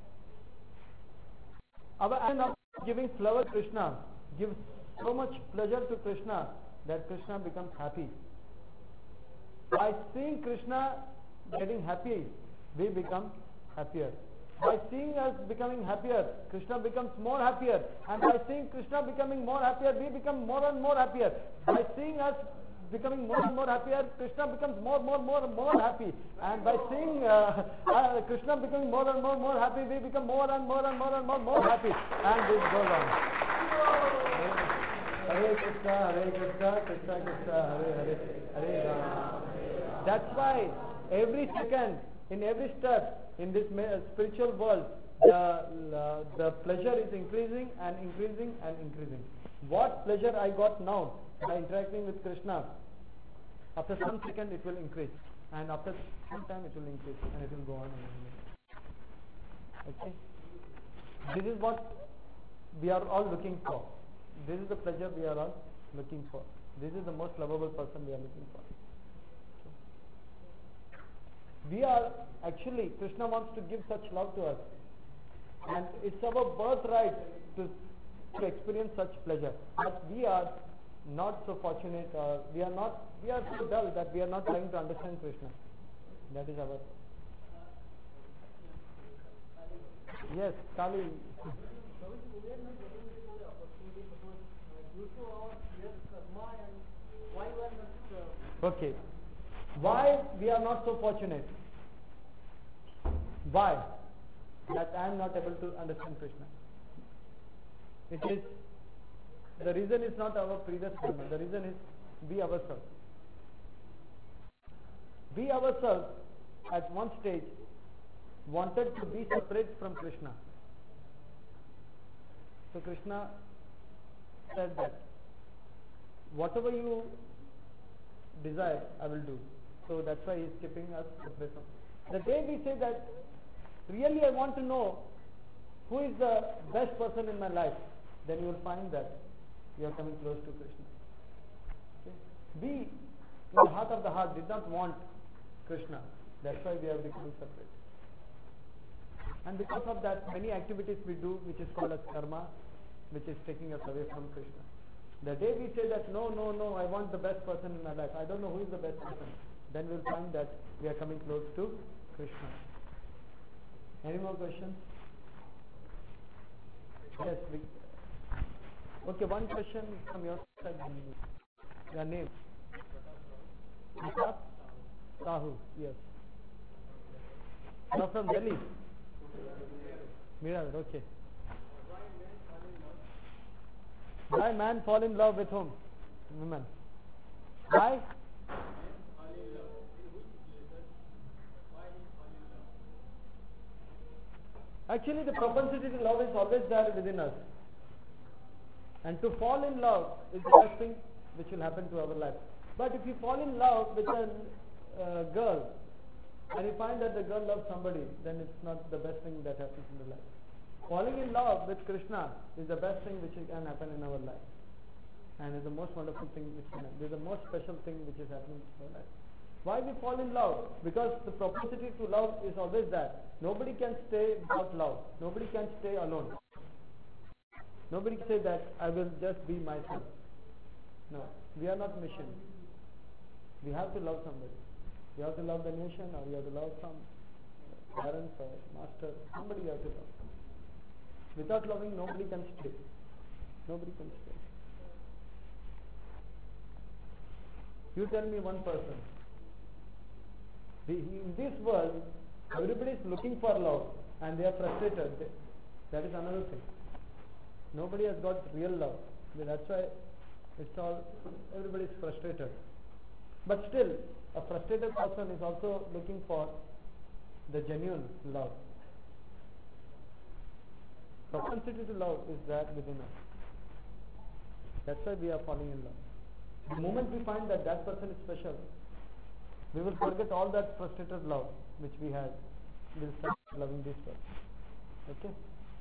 Our action of giving flower to Krishna gives so much pleasure to Krishna that Krishna becomes happy. By seeing Krishna getting happy, we become happier. By seeing us becoming happier, Krishna becomes more happier. And by seeing Krishna becoming more happier, we become more and more happier. By seeing us becoming more and more happier, Krishna becomes more, more, more, more happy. And by seeing uh, uh, Krishna becoming more and more, more happy, we become more and more and more and more, more happy. And this goes on. Hare Krishna, Hare Krishna, Krishna Krishna, Hare Hare, Hare Rama. That's why every second, in every step, in this spiritual world, the, uh, the pleasure is increasing and increasing and increasing. What pleasure I got now by interacting with Krishna, after some second it will increase, and after some time it will increase, and it will go on and on. Okay? This is what we are all looking for. This is the pleasure we are all looking for. This is the most lovable person we are looking for. We are actually, Krishna wants to give such love to us, and it's our birthright to, to experience such pleasure. But we are not so fortunate, or we are not, we are so dull that we are not trying to understand Krishna. That is our. Yes, Kali. Okay. Why we are not so fortunate? Why? That I am not able to understand Krishna. It is, the reason is not our previous karma. The reason is we ourselves. We ourselves at one stage wanted to be separate from Krishna. So Krishna said that whatever you desire, I will do. So that's why he is keeping us separate from. The day we say that really I want to know who is the best person in my life, then you will find that you are coming close to Krishna. Okay? We, in the heart of the heart, did not want Krishna. That's why we are becoming separate. And because of that, many activities we do, which is called as karma, which is taking us away from Krishna. The day we say that no, no, no, I want the best person in my life, I don't know who is the best person, then we'll find that we are coming close to Krishna. Any more questions? Yes. We, okay, one question from your side. Your name? Pratap Sahu. Yes. You are from Delhi? Mira, okay. Why man fall in love with whom? Women. Why? Actually, the propensity to love is always there within us. And to fall in love is the best thing which will happen to our life. But if you fall in love with a uh, girl and you find that the girl loves somebody, then it's not the best thing that happens in the life. Falling in love with Krishna is the best thing which can happen in our life. And is the most wonderful thing which can happen. It is the most special thing which is happening in our life. Why we fall in love? Because the propensity to love is always there. Nobody can stay without love. Nobody can stay alone. Nobody can say that I will just be myself. No, we are not machines. We have to love somebody. You have to love the nation, or you have to love some parents or master. Somebody you have to love. Without loving, nobody can stay. Nobody can stay. You tell me one person. The, in this world, everybody is looking for love and they are frustrated. That is another thing. Nobody has got real love. That's why it's all, everybody is frustrated. But still, a frustrated person is also looking for the genuine love. Propensity to love is there within us. That's why we are falling in love. The moment we find that that person is special, we will forget all that frustrated love which we had. We will start loving this person. Okay?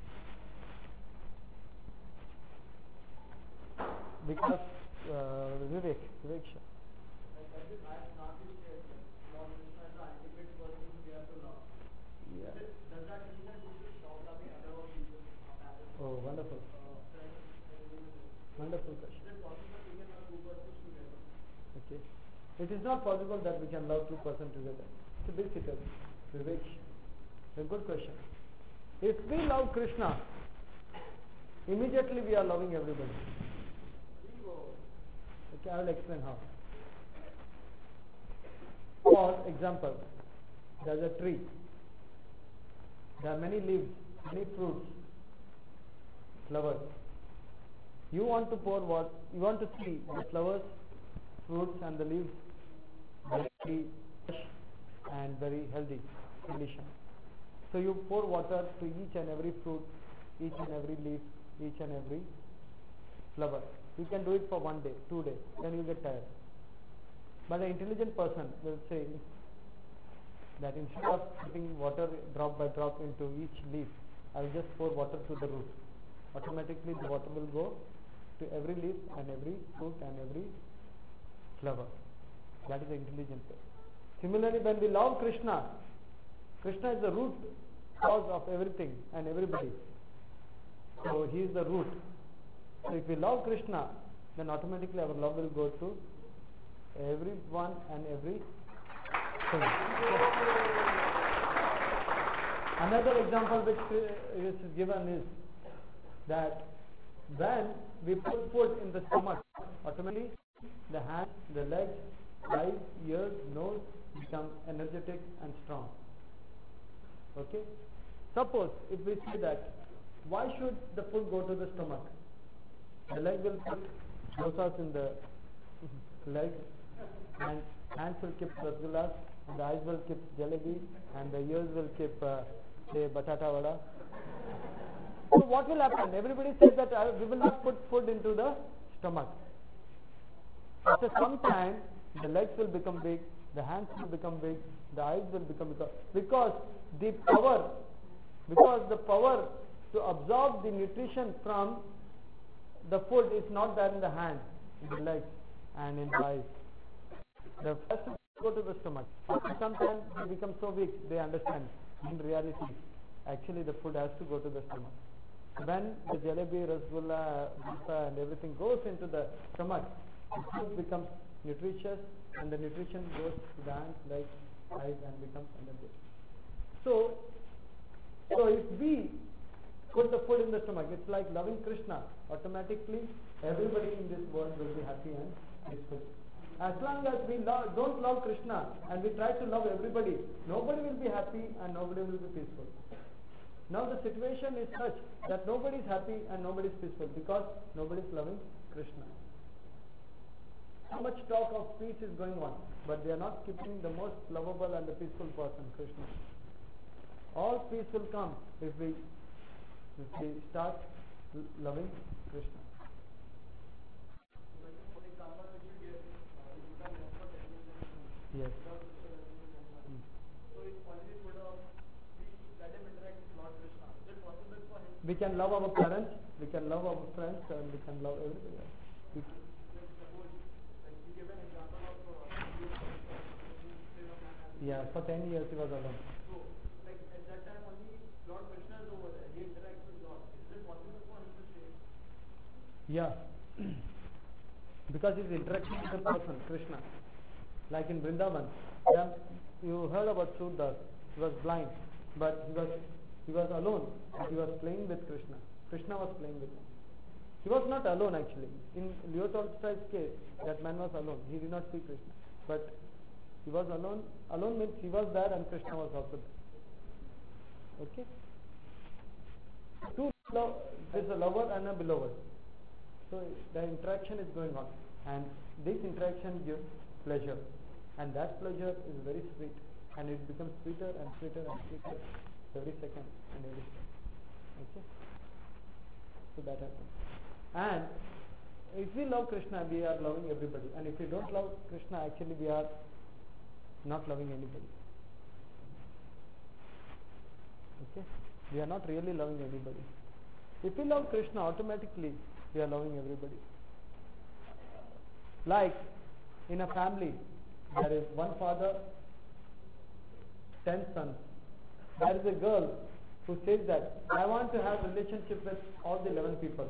Because uh, Vivek, Vivek Shah. Yeah. Does that mean that we should stop loving other people? Oh, wonderful. Wonderful question. Is it possible we can love two persons together? Okay. It is not possible that we can love two persons together. It's a big sitter. Vivek. A good question. If we love Krishna, immediately we are loving everybody. Okay, I will explain how. For example, there is a tree. There are many leaves, many fruits, flowers. You want to pour what? You want to see the flowers, fruits and the leaves very fresh and very healthy condition. So you pour water to each and every fruit, each and every leaf, each and every flower. You can do it for one day, two days, then you get tired. But an intelligent person will say that instead of putting water drop by drop into each leaf, I will just pour water to the root. Automatically the water will go to every leaf and every fruit and every flower. That is the intelligent way. Similarly, when we love Krishna, Krishna is the root cause of everything and everybody. So he is the root. So if we love Krishna, then automatically our love will go to everyone and every thing. Another example which is given is that when we put food in the stomach, automatically the hands, the legs, eyes, ears, nose become energetic and strong. Okay? Suppose if we say that, why should the food go to the stomach? The leg will put dosas in the legs, and hands will keep rasgullas, and the eyes will keep jalebi, and the ears will keep uh, say batata vada. So what will happen? Everybody says that uh, we will not put food into the stomach. After some time, the legs will become big, the hands will become big, the eyes will become big, because the power, because the power to absorb the nutrition from the food is not there in the hand, in the legs, and in the eyes. The first to go to the stomach. After some time, they become so weak, they understand. In reality, actually the food has to go to the stomach. When the jalebi, rasgulla, dosa and everything goes into the stomach, the food becomes nutritious, and the nutrition goes to the hands, legs, eyes, and becomes energetic. So, so if we put the food in the stomach, it's like loving Krishna. Automatically, everybody in this world will be happy and peaceful. As long as we lo don't love Krishna and we try to love everybody, nobody will be happy and nobody will be peaceful. Now the situation is such that nobody is happy and nobody is peaceful because nobody is loving Krishna. So much talk of peace is going on, but they are not keeping the most lovable and the peaceful person, Krishna. All peace will come if we if we start loving Krishna. Yes. Hmm. We can love our parents, we can love our friends, and we can love everybody else. We yeah, for ten years he was alone. So, like at that time only Lord Krishna is over there. He interacts with Lord. Is it possible for him to stay? Yeah. Because he's interacting with the person, Krishna. Like in Vrindavan, yeah, you heard about Surdas. He was blind, but he was he was alone. But he was playing with Krishna. Krishna was playing with him. He was not alone actually. In Leo Tolstoy's case, that man was alone. He did not see Krishna, but he was alone. Alone means he was there and Krishna was also there. Okay. Two love, there's a lover and a beloved. So the interaction is going on, and this interaction gives pleasure, and that pleasure is very sweet, and it becomes sweeter and sweeter and sweeter every second and every second. Okay. So that happens. And if we love Krishna, we are loving everybody, and if we don't love Krishna, actually we are not loving anybody. Okay. We are not really loving anybody. If we love Krishna, automatically we are loving everybody. Like in a family, there is one father, ten sons. There is a girl who says that I want to have a relationship with all the eleven people.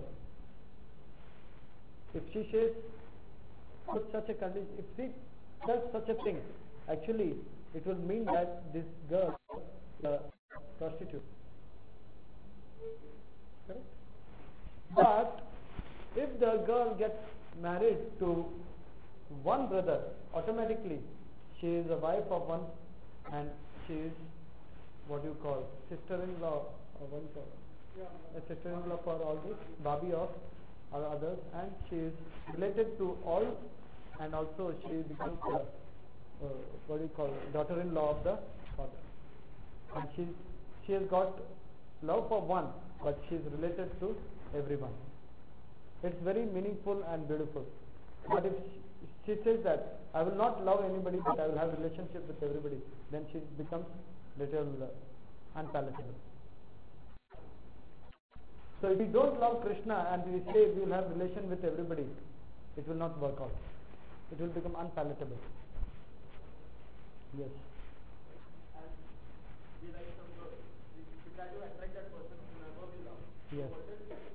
If she says put such a condition, if she does such a thing, actually it will mean that this girl is a prostitute. Correct? But if the girl gets married to one brother, automatically she is a wife of one, and she is what you call sister-in-law, or what you call yeah. a sister-in-law for all the Babi of others, and she is related to all, and also she becomes a, uh, what do you call daughter-in-law of the father, and she she has got love for one, but she is related to everyone. It's very meaningful and beautiful. But if she, she says that I will not love anybody, but I will have a relationship with everybody, then she becomes little uh, unpalatable. So if we don't love Krishna and we say we will have relation with everybody, it will not work out. It will become unpalatable. Yes. And we like some girl. We, we try to attract that person whomever we love. Yes. So what is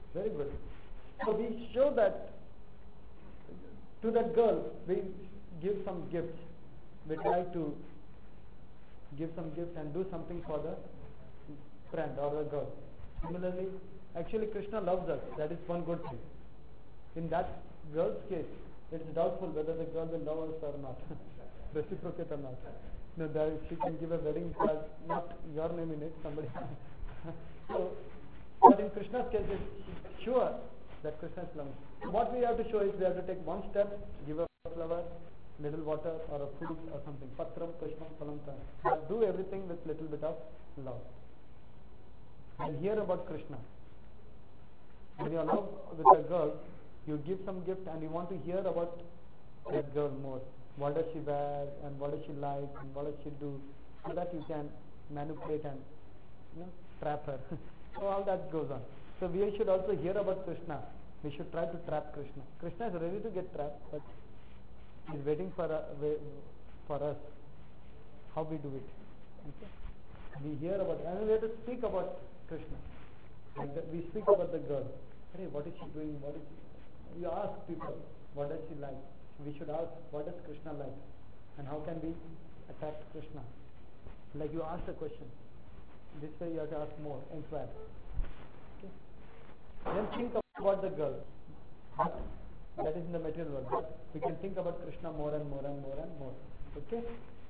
Very good. So we show that to that girl, we give some gifts. We try to give some gifts and do something for the friend or the girl. Similarly, actually Krishna loves us. That is one good thing. In that girl's case, it is doubtful whether the girl will love us or not, reciprocate or not. No, there she can give a wedding card, not your name in it, somebody. So, but in Krishna's case, it's sure that Krishna is loving. What we have to show is we have to take one step, give a flower, little water or a fruit or something. Patram, pushpam, phalam, tam. Do everything with little bit of love. And hear about Krishna. When you are love with a girl, you give some gift and you want to hear about that girl more. What does she wear and what does she like and what does she do, so that you can manipulate and, you know, trap her. So all that goes on. So we should also hear about Krishna. We should try to trap Krishna. Krishna is ready to get trapped, but he is waiting for uh, for us. How we do it? Okay? We hear about, and we have to speak about Krishna. Like that, we speak about the girl. Hey, what is she doing? What is she? We ask people, what does she like? We should ask, what does Krishna like? And how can we attack Krishna? Like you asked a question. This way you have to ask more, inquire. Okay? Then think about the girl. But that is in the material world. But we can think about Krishna more and more and more and more. Okay?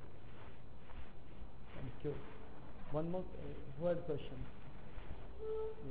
Thank you. One more uh, word question. Yeah.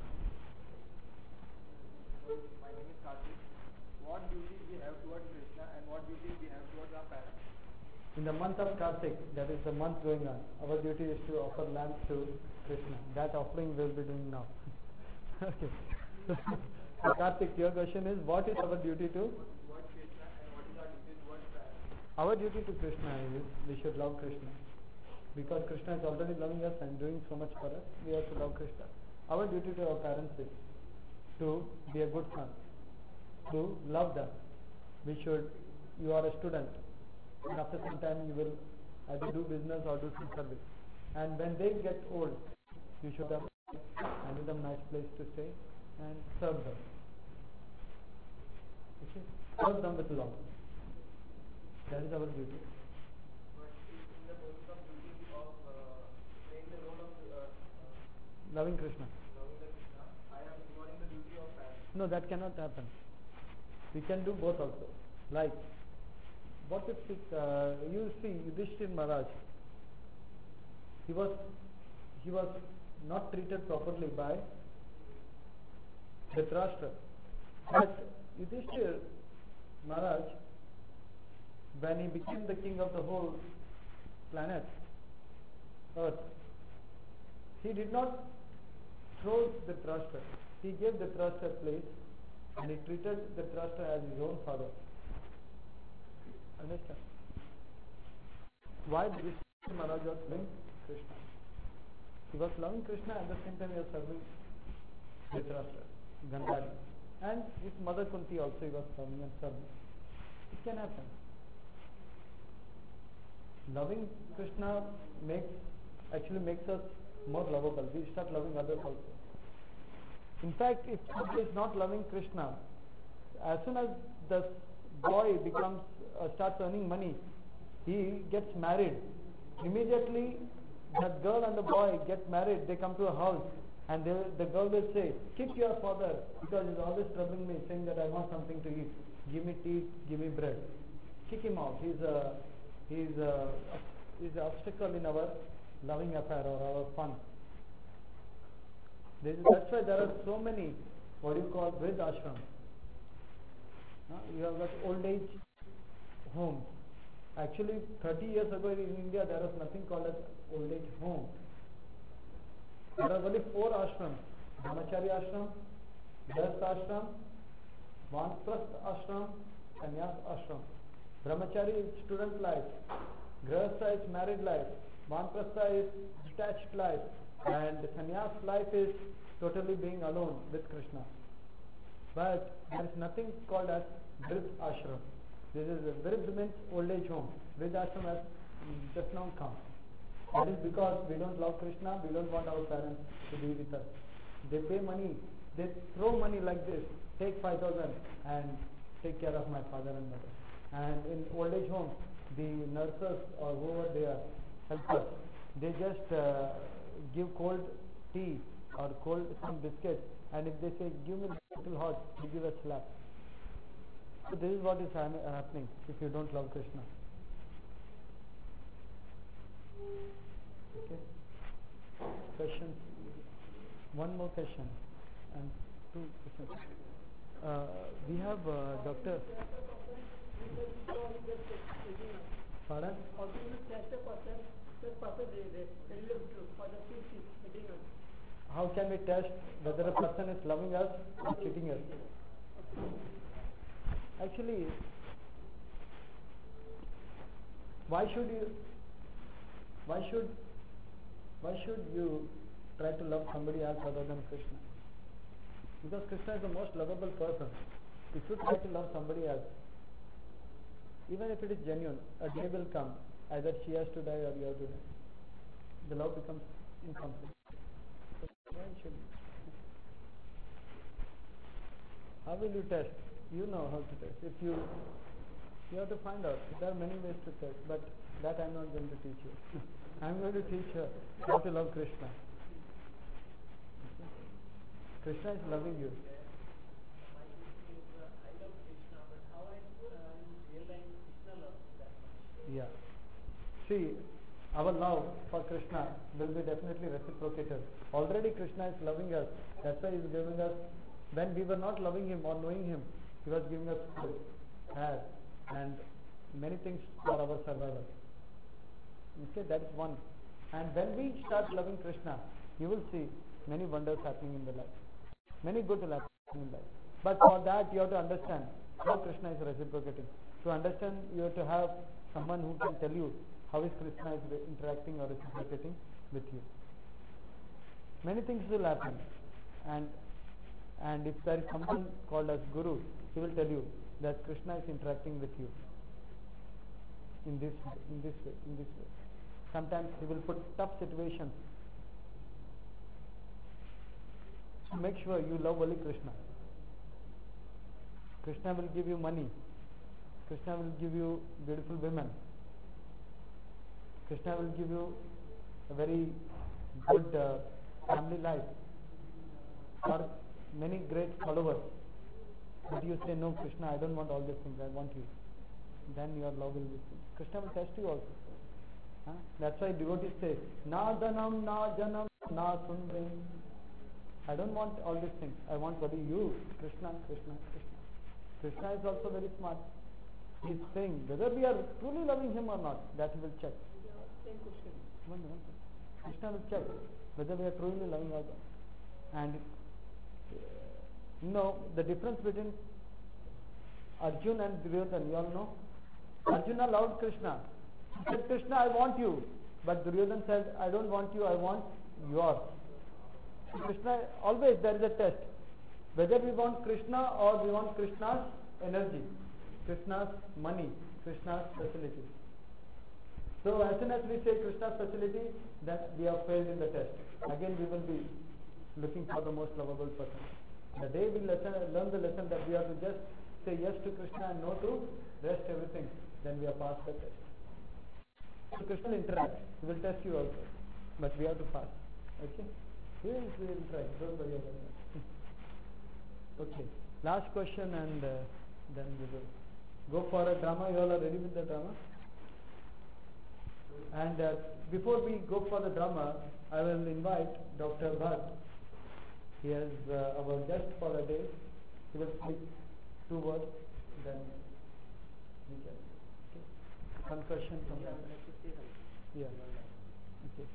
My name is Karthik. What duty we have towards Krishna and what duty we have towards our parents? In the month of Kartik, that is the month going on, our duty is to offer lamps to Krishna. That offering we will be doing now. Okay. So Kartik, your question is, what is our duty to? Towards Krishna and what is our duty towards parents? Our duty to Krishna is, we should love Krishna. Because Krishna is already loving us and doing so much for us, we have to love Krishna. Our duty to our parents is to be a good son, to love them. We should, you are a student, and after some time you will either do business or do some service. And when they get old, you should have and give them a nice place to stay and serve them. Okay? Serve them with love. That is our duty. But in the process of duty of uh, playing the role of uh, uh, Loving Krishna. loving the Krishna, I am ignoring the duty of parents. No, that cannot happen. We can do both also. Like, what if it, uh, you see Yudhishthir Maharaj, he was, he was not treated properly by Dhritarashtra. But Yudhishthir Maharaj, when he became the king of the whole planet, Earth, he did not throw Dhritarashtra. He gave Dhritarashtra a place and he treated Dhritarashtra as his own father. Understand? Why Yudhishthir Maharaj was loving Krishna? He was loving Krishna, at the same time he was serving Dhritarashtra, Gandhari. And his mother Kunti also he was loving and serving. It can happen. Loving Krishna makes, actually makes us more lovable. We start loving others also. In fact, if somebody is not loving Krishna, as soon as the boy becomes uh, starts earning money, he gets married. Immediately, that girl and the boy get married. They come to a house, and they, the girl will say, "Kick your father because he's always troubling me, saying that I want something to eat. Give me tea, give me bread. Kick him out. He's a he's a he's an obstacle in our loving affair or our fun." This, that's why there are so many, what do you call, Vrid ashram. Uh, you have got old age homes. Actually, thirty years ago in India, there was nothing called as old age home. There are only four ashrams: Brahmachari ashram, Grihastha ashram, Vanprastha ashram, Sannyas ashram. Brahmachari is student life, Grihastha is married life, Vanprastha is detached life, and Sannyas life is totally being alone with Krishna. But there is nothing called as Vrid ashram. This is a Vrid means old age home. Vrid ashram has just now come. That is because we don't love Krishna, we don't want our parents to be with us. They pay money They throw money like this, take five thousand and take care of my father and mother. And in old age home, the nurses or whoever they are, helpers, they just uh, give cold tea or cold some biscuits, and if they say give me little hot, they give a slap. So this is what is ha- happening if you don't love Krishna. Okay. Questions? One more question and two questions. Uh, we have uh, Doctor. Pardon? How can we test whether a person is loving us or cheating us? Actually, why should you? Why should? Why should you try to love somebody else other than Krishna? Because Krishna is the most lovable person. If you try to love somebody else, even if it is genuine, a day will come, either she has to die or you have to die. The love becomes incomplete. So why should you? How will you test? You know how to test. If you you have to find out. There are many ways to test, but that I am not going to teach you. I am going to teach you how to love Krishna. Krishna is loving you. Yeah. See, our love for Krishna will be definitely reciprocated. Already Krishna is loving us. That's why He is giving us. When we were not loving Him or knowing Him, He was giving us food, hair, and many things for our survival. Okay, that is one. And when we start loving Krishna, you will see many wonders happening in the life. Many good will happen in life. But for that, you have to understand how Krishna is reciprocating. To understand, you have to have someone who can tell you how is Krishna is interacting or reciprocating with you. Many things will happen, and and if there is someone called as Guru, he will tell you that Krishna is interacting with you in this in this way, in this way. Sometimes he will put tough situations to make sure you love only Krishna. Krishna will give you money. Krishna will give you beautiful women. Krishna will give you a very good uh, family life or many great followers. But you say, no Krishna, I don't want all these things, I want you. Then your love will be seen. Krishna will test you also. Huh? That's why devotees say, na dhanam, na janam, na sundrim. I don't want all these things. I want only you, Krishna, Krishna, Krishna. Krishna is also very smart. He is saying whether we are truly loving him or not, that he will check. Same question. One, one. Krishna will check whether we are truly loving or not. And uh, no, the difference between Arjun and Duryodhana, you all know? Arjuna loved Krishna. He said, Krishna, I want you. But Duryodhana said, I don't want you, I want yours. So Krishna, always there is a test. Whether we want Krishna or we want Krishna's energy, Krishna's money, Krishna's facility. So as soon as we say Krishna's facility, then we have failed in the test. Again we will be looking for the most lovable person. The day we lesson, learn the lesson that we have to just say yes to Krishna and no to rest everything, then we have passed the test. So Krishna will interact. He will test you also. But we have to pass. Okay? He will interact. Don't worry about that. Okay. Last question and uh, then we will go for a drama. You all are ready with the drama? And uh, before we go for the drama, I will invite Doctor Bhatt. He is uh, our guest for a day. He will speak two words, then we can. Okay. Some question from Yeah, I would like to say something. Yeah. Okay.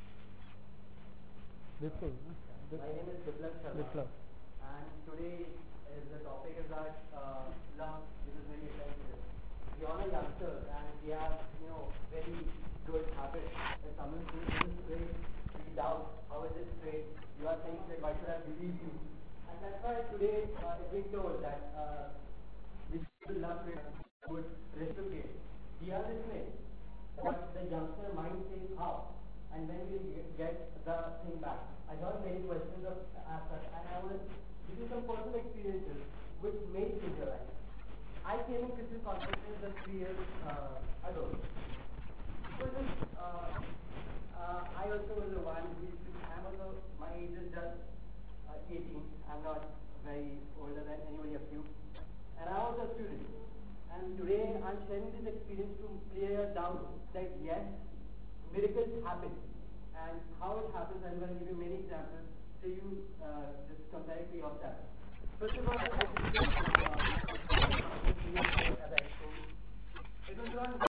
Vipul, huh? Vipul. My name is Biplab Sharma. Biplab. And today is the topic is that uh, love, which is very essential. We all are youngsters and we have, you know, very good habits. When someone says this is straight, we doubt, how is it straight? You are saying straight, why should I believe you? And that's why today uh, it's being told that uh, we should love would reciprocate. We are listening, but the youngster mind says how? And when we get the thing back. I got many questions of as such, and I was This is some personal experiences which may change your life. I came in Christian consciousness just three years uh, ago. So just, uh, uh, I also was the one who used to, I'm also, my age is just uh, eighteen. I'm not very older than anybody of you. And I was a student. And today I'm sharing this experience to clear doubt that yes, miracles happen. And how it happens, I'm going to give you many examples so you uh, just compare it to yourself. First of all, I think, uh, as I told, it was around